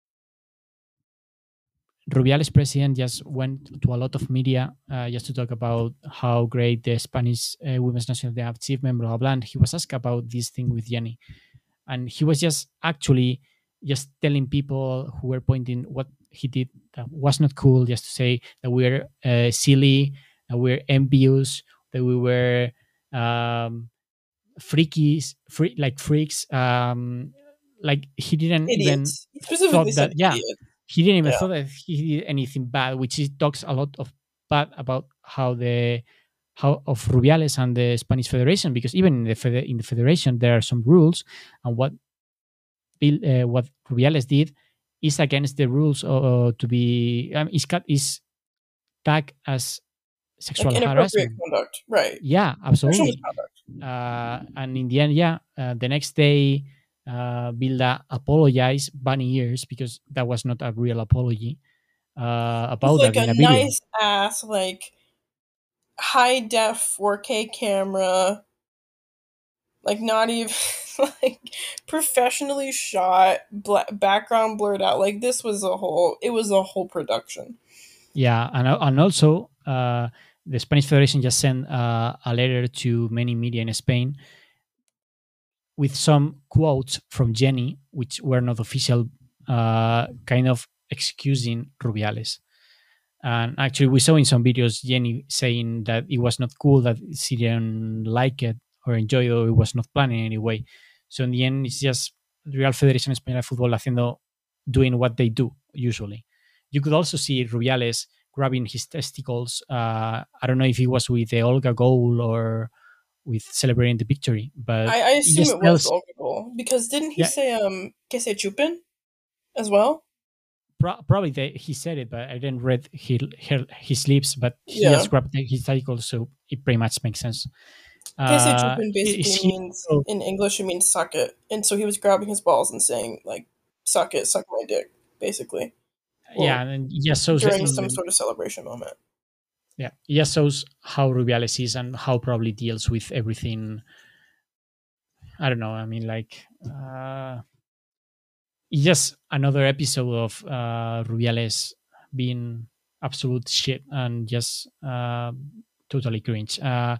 Rubiales president just went to a lot of media uh, just to talk about how great the Spanish uh, women's national team achievement, blah, blah, blah. And he was asked about this thing with Jenny. And he was just actually just telling people who were pointing what he did that was not cool, just to say that we're uh, silly, that we're envious, that we were um, freakies, free, like freaks. Um, like he didn't Idiots. even Specifically thought that, said yeah, idiot. he didn't even Yeah. thought that he did anything bad, which is talks a lot of bad about how the how of Rubiales and the Spanish Federation, because even in the fede- in the federation there are some rules, and what Bill, uh, what Rubiales did is against the rules uh, to be um, is cut is tagged as sexual Like inappropriate harassment. conduct. Right. Yeah, Sexual absolutely. misconduct. Uh, and in the end, yeah, uh, the next day, uh, Bilda apologized bunny ears because that was not a real apology uh, With about like that in a a video. nice ass, like high def four K camera, like not even like professionally shot, bla- background blurred out. Like this was a whole, it was a whole production. Yeah, and and also uh, the Spanish Federation just sent uh, a letter to many media in Spain with some quotes from Jenny, which were not official, uh, kind of excusing Rubiales. And actually, we saw in some videos Jenny saying that it was not cool, that she didn't like it or enjoy it, or it was not planned in any way. So in the end, it's just Real Federación Española de Fútbol haciendo, doing what they do usually. You could also see Rubiales grabbing his testicles. Uh, I don't know if he was with the Olga goal or with celebrating the victory, but I, I it assume just it was tells, Olga goal because didn't he yeah, say um que se chupen as well? pro- probably they, he said it, but I didn't read his, his lips, but he Yeah. just grabbed the- his testicles, so it pretty much makes sense. Que se Uh, chupen is basically he, means oh, in English it means suck it, and so he was grabbing his balls and saying like suck it, suck my dick, basically. yeah, Well, and it just shows during that- some sort of celebration moment. yeah, it just shows how Rubiales is and how probably deals with everything. I don't know. I mean, like, uh, it's just another episode of uh, Rubiales being absolute shit and just uh, totally cringe. Uh,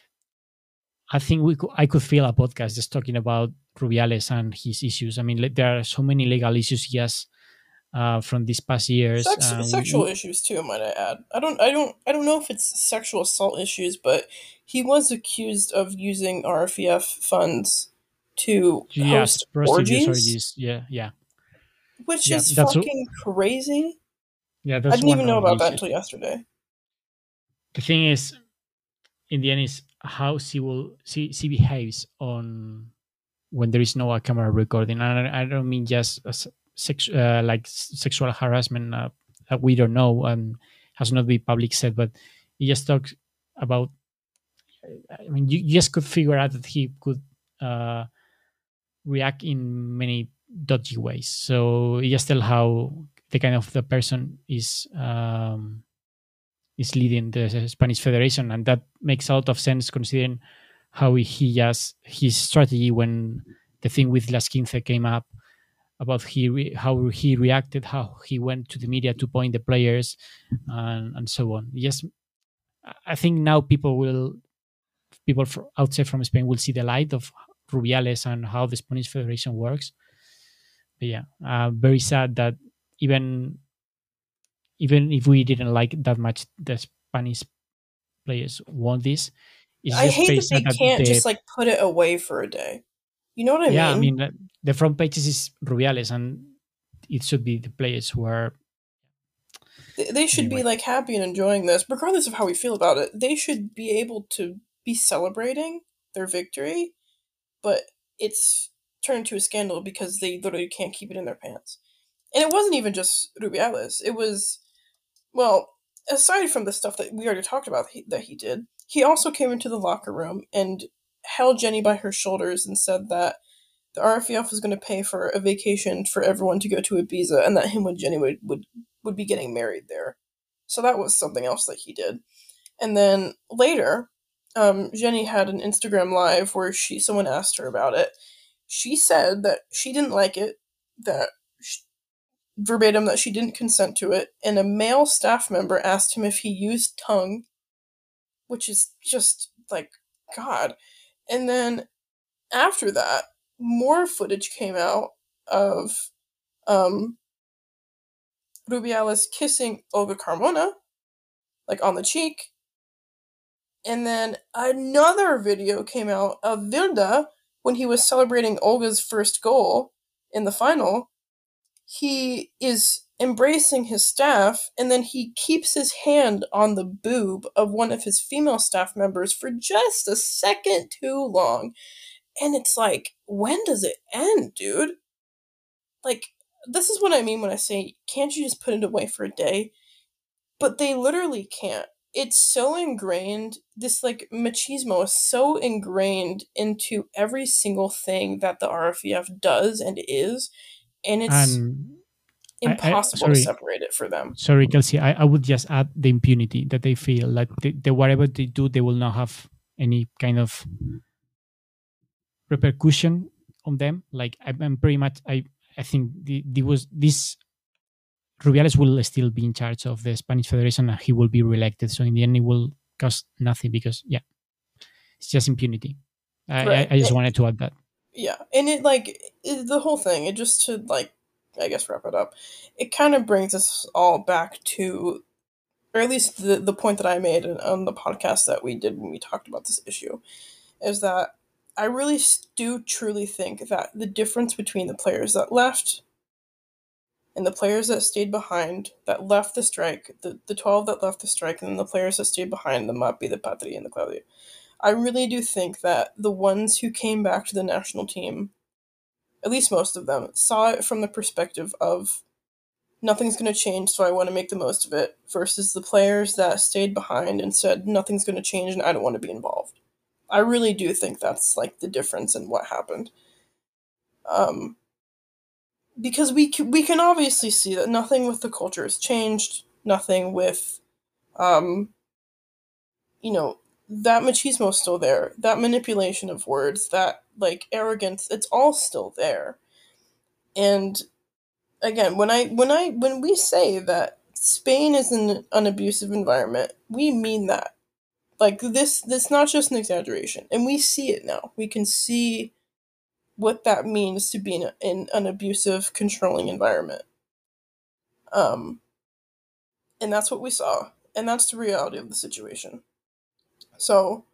I think we could, I could feel a podcast just talking about Rubiales and his issues. I mean, like, there are so many legal issues, yes, uh, from these past years. Sex, Uh, sexual we- issues too, might I add. I don't, I don't, I don't know if it's sexual assault issues, but he was accused of using R F E F funds to yes, host prostitutes, orgies, orgies. Yeah, yeah, which yeah. is That's fucking crazy. yeah. I That's didn't one even know of the about that issues. until yesterday. The thing is, in the end, is how she will she, she behaves on when there is no camera recording. And I, I don't mean just as sex, uh, like sexual harassment uh, that we don't know and has not been public said, but he just talks about. I mean, you, you just could figure out that he could uh, react in many dodgy ways. So you just tell how the kind of the person is um, is leading the Spanish Federation, and that makes a lot of sense considering how he just his strategy when the thing with Las Quince came up about he re- how he reacted, how he went to the media to point the players, and, and so on. Yes, I think now people will people from outside from Spain will see the light of Rubiales and how the Spanish Federation works. But yeah, uh, very sad that even even if we didn't like that much the Spanish players won this, it's I just hate very that they sad that can't the just like put it away for a day. You know what I yeah, I mean? mean uh, the front pages is Rubiales and it should be the players who are They, they should be anyway. like happy and enjoying this, regardless of how we feel about it. They should be able to be celebrating their victory, but it's turned to a scandal because they literally can't keep it in their pants. And it wasn't even just Rubiales. It was, well, aside from the stuff that we already talked about he, that he did, he also came into the locker room and held Jenny by her shoulders and said that the R F E F was going to pay for a vacation for everyone to go to Ibiza, and that him and Jenny would, would, would be getting married there. So that was something else that he did. And then later, um, Jenny had an Instagram live where she someone asked her about it. She said that she didn't like it, that she, verbatim that she didn't consent to it, and a male staff member asked him if he used tongue, which is just like God. And then after that, more footage came out of um, Rubiales kissing Olga Carmona, like on the cheek. And then another video came out of Vilda when he was celebrating Olga's first goal in the final. He is embracing his staff, and then he keeps his hand on the boob of one of his female staff members for just a second too long. And it's like, when does it end, dude? Like, this is what I mean when I say, can't you just put it away for a day? But they literally can't. It's so ingrained, this like machismo is so ingrained into every single thing that the R F E F does and is, and it's And I, I impossible to sorry, separate it for them. sorry, Kelsey. I, I would just add the impunity that they feel like they, they, whatever they do, they will not have any kind of repercussion on them. Like I, I'm pretty much, I, I think the, the was this Rubiales will still be in charge of the Spanish Federation and he will be reelected. So in the end, it will cost nothing because yeah, it's just impunity. I, Right. I, I just It- wanted to add that. yeah, and it like it, the whole thing. It just to like, I guess wrap it up. It kind of brings us all back to, or at least the the point that I made on the podcast that we did when we talked about this issue, is that I really do truly think that the difference between the players that left and the players that stayed behind, that left the strike, the, the twelve that left the strike, and then the players that stayed behind, the Mapi, the Patri, and the Claudia, I really do think that the ones who came back to the national team, at least most of them, saw it from the perspective of nothing's going to change, so I want to make the most of it, versus the players that stayed behind and said nothing's going to change and I don't want to be involved. I really do think that's like the difference in what happened. Um, because we can, we can obviously see that nothing with the culture has changed, nothing with, um, you know, that machismo is still there, that manipulation of words, that like arrogance, it's all still there. And again, when I when I when we say that Spain is an, an abusive environment, we mean that. Like this this not just an exaggeration, and we see it now. We can see what that means to be in, a, in an abusive, controlling environment. Um, and that's what we saw, and that's the reality of the situation. So,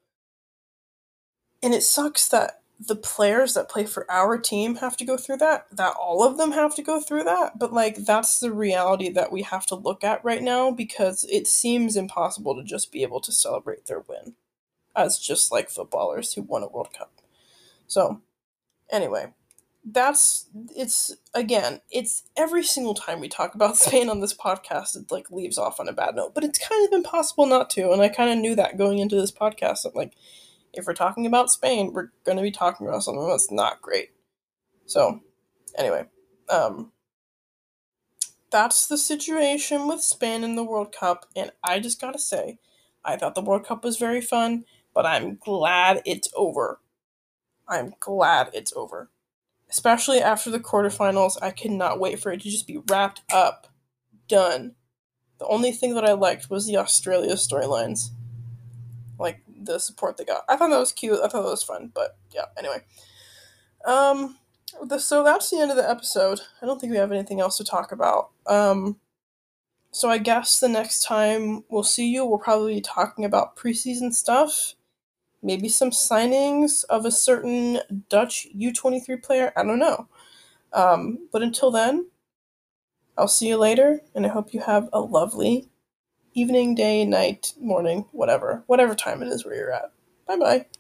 and it sucks that the players that play for our team have to go through that, that all of them have to go through that, but like that's the reality that we have to look at right now, because it seems impossible to just be able to celebrate their win as just like footballers who won a World Cup. So, anyway, that's it's again, it's every single time we talk about Spain on this podcast, it like leaves off on a bad note, but it's kind of impossible not to, and I kind of knew that going into this podcast. I'm like, if we're talking about Spain, we're going to be talking about something that's not great. So, anyway, um, that's the situation with Spain in the World Cup, and I just gotta say, I thought the World Cup was very fun, but I'm glad it's over. I'm glad it's over. Especially after the quarterfinals, I cannot wait for it to just be wrapped up. Done. The only thing that I liked was the Australia storylines. Like, the support they got. I thought that was cute. I thought that was fun, but yeah, anyway. Um, the, so that's the end of the episode. I don't think we have anything else to talk about. Um, so I guess the next time we'll see you, we'll probably be talking about preseason stuff. Maybe some signings of a certain Dutch U twenty-three player. I don't know. Um, but until then, I'll see you later, and I hope you have a lovely evening, day, night, morning, whatever. Whatever time it is where you're at. Bye-bye.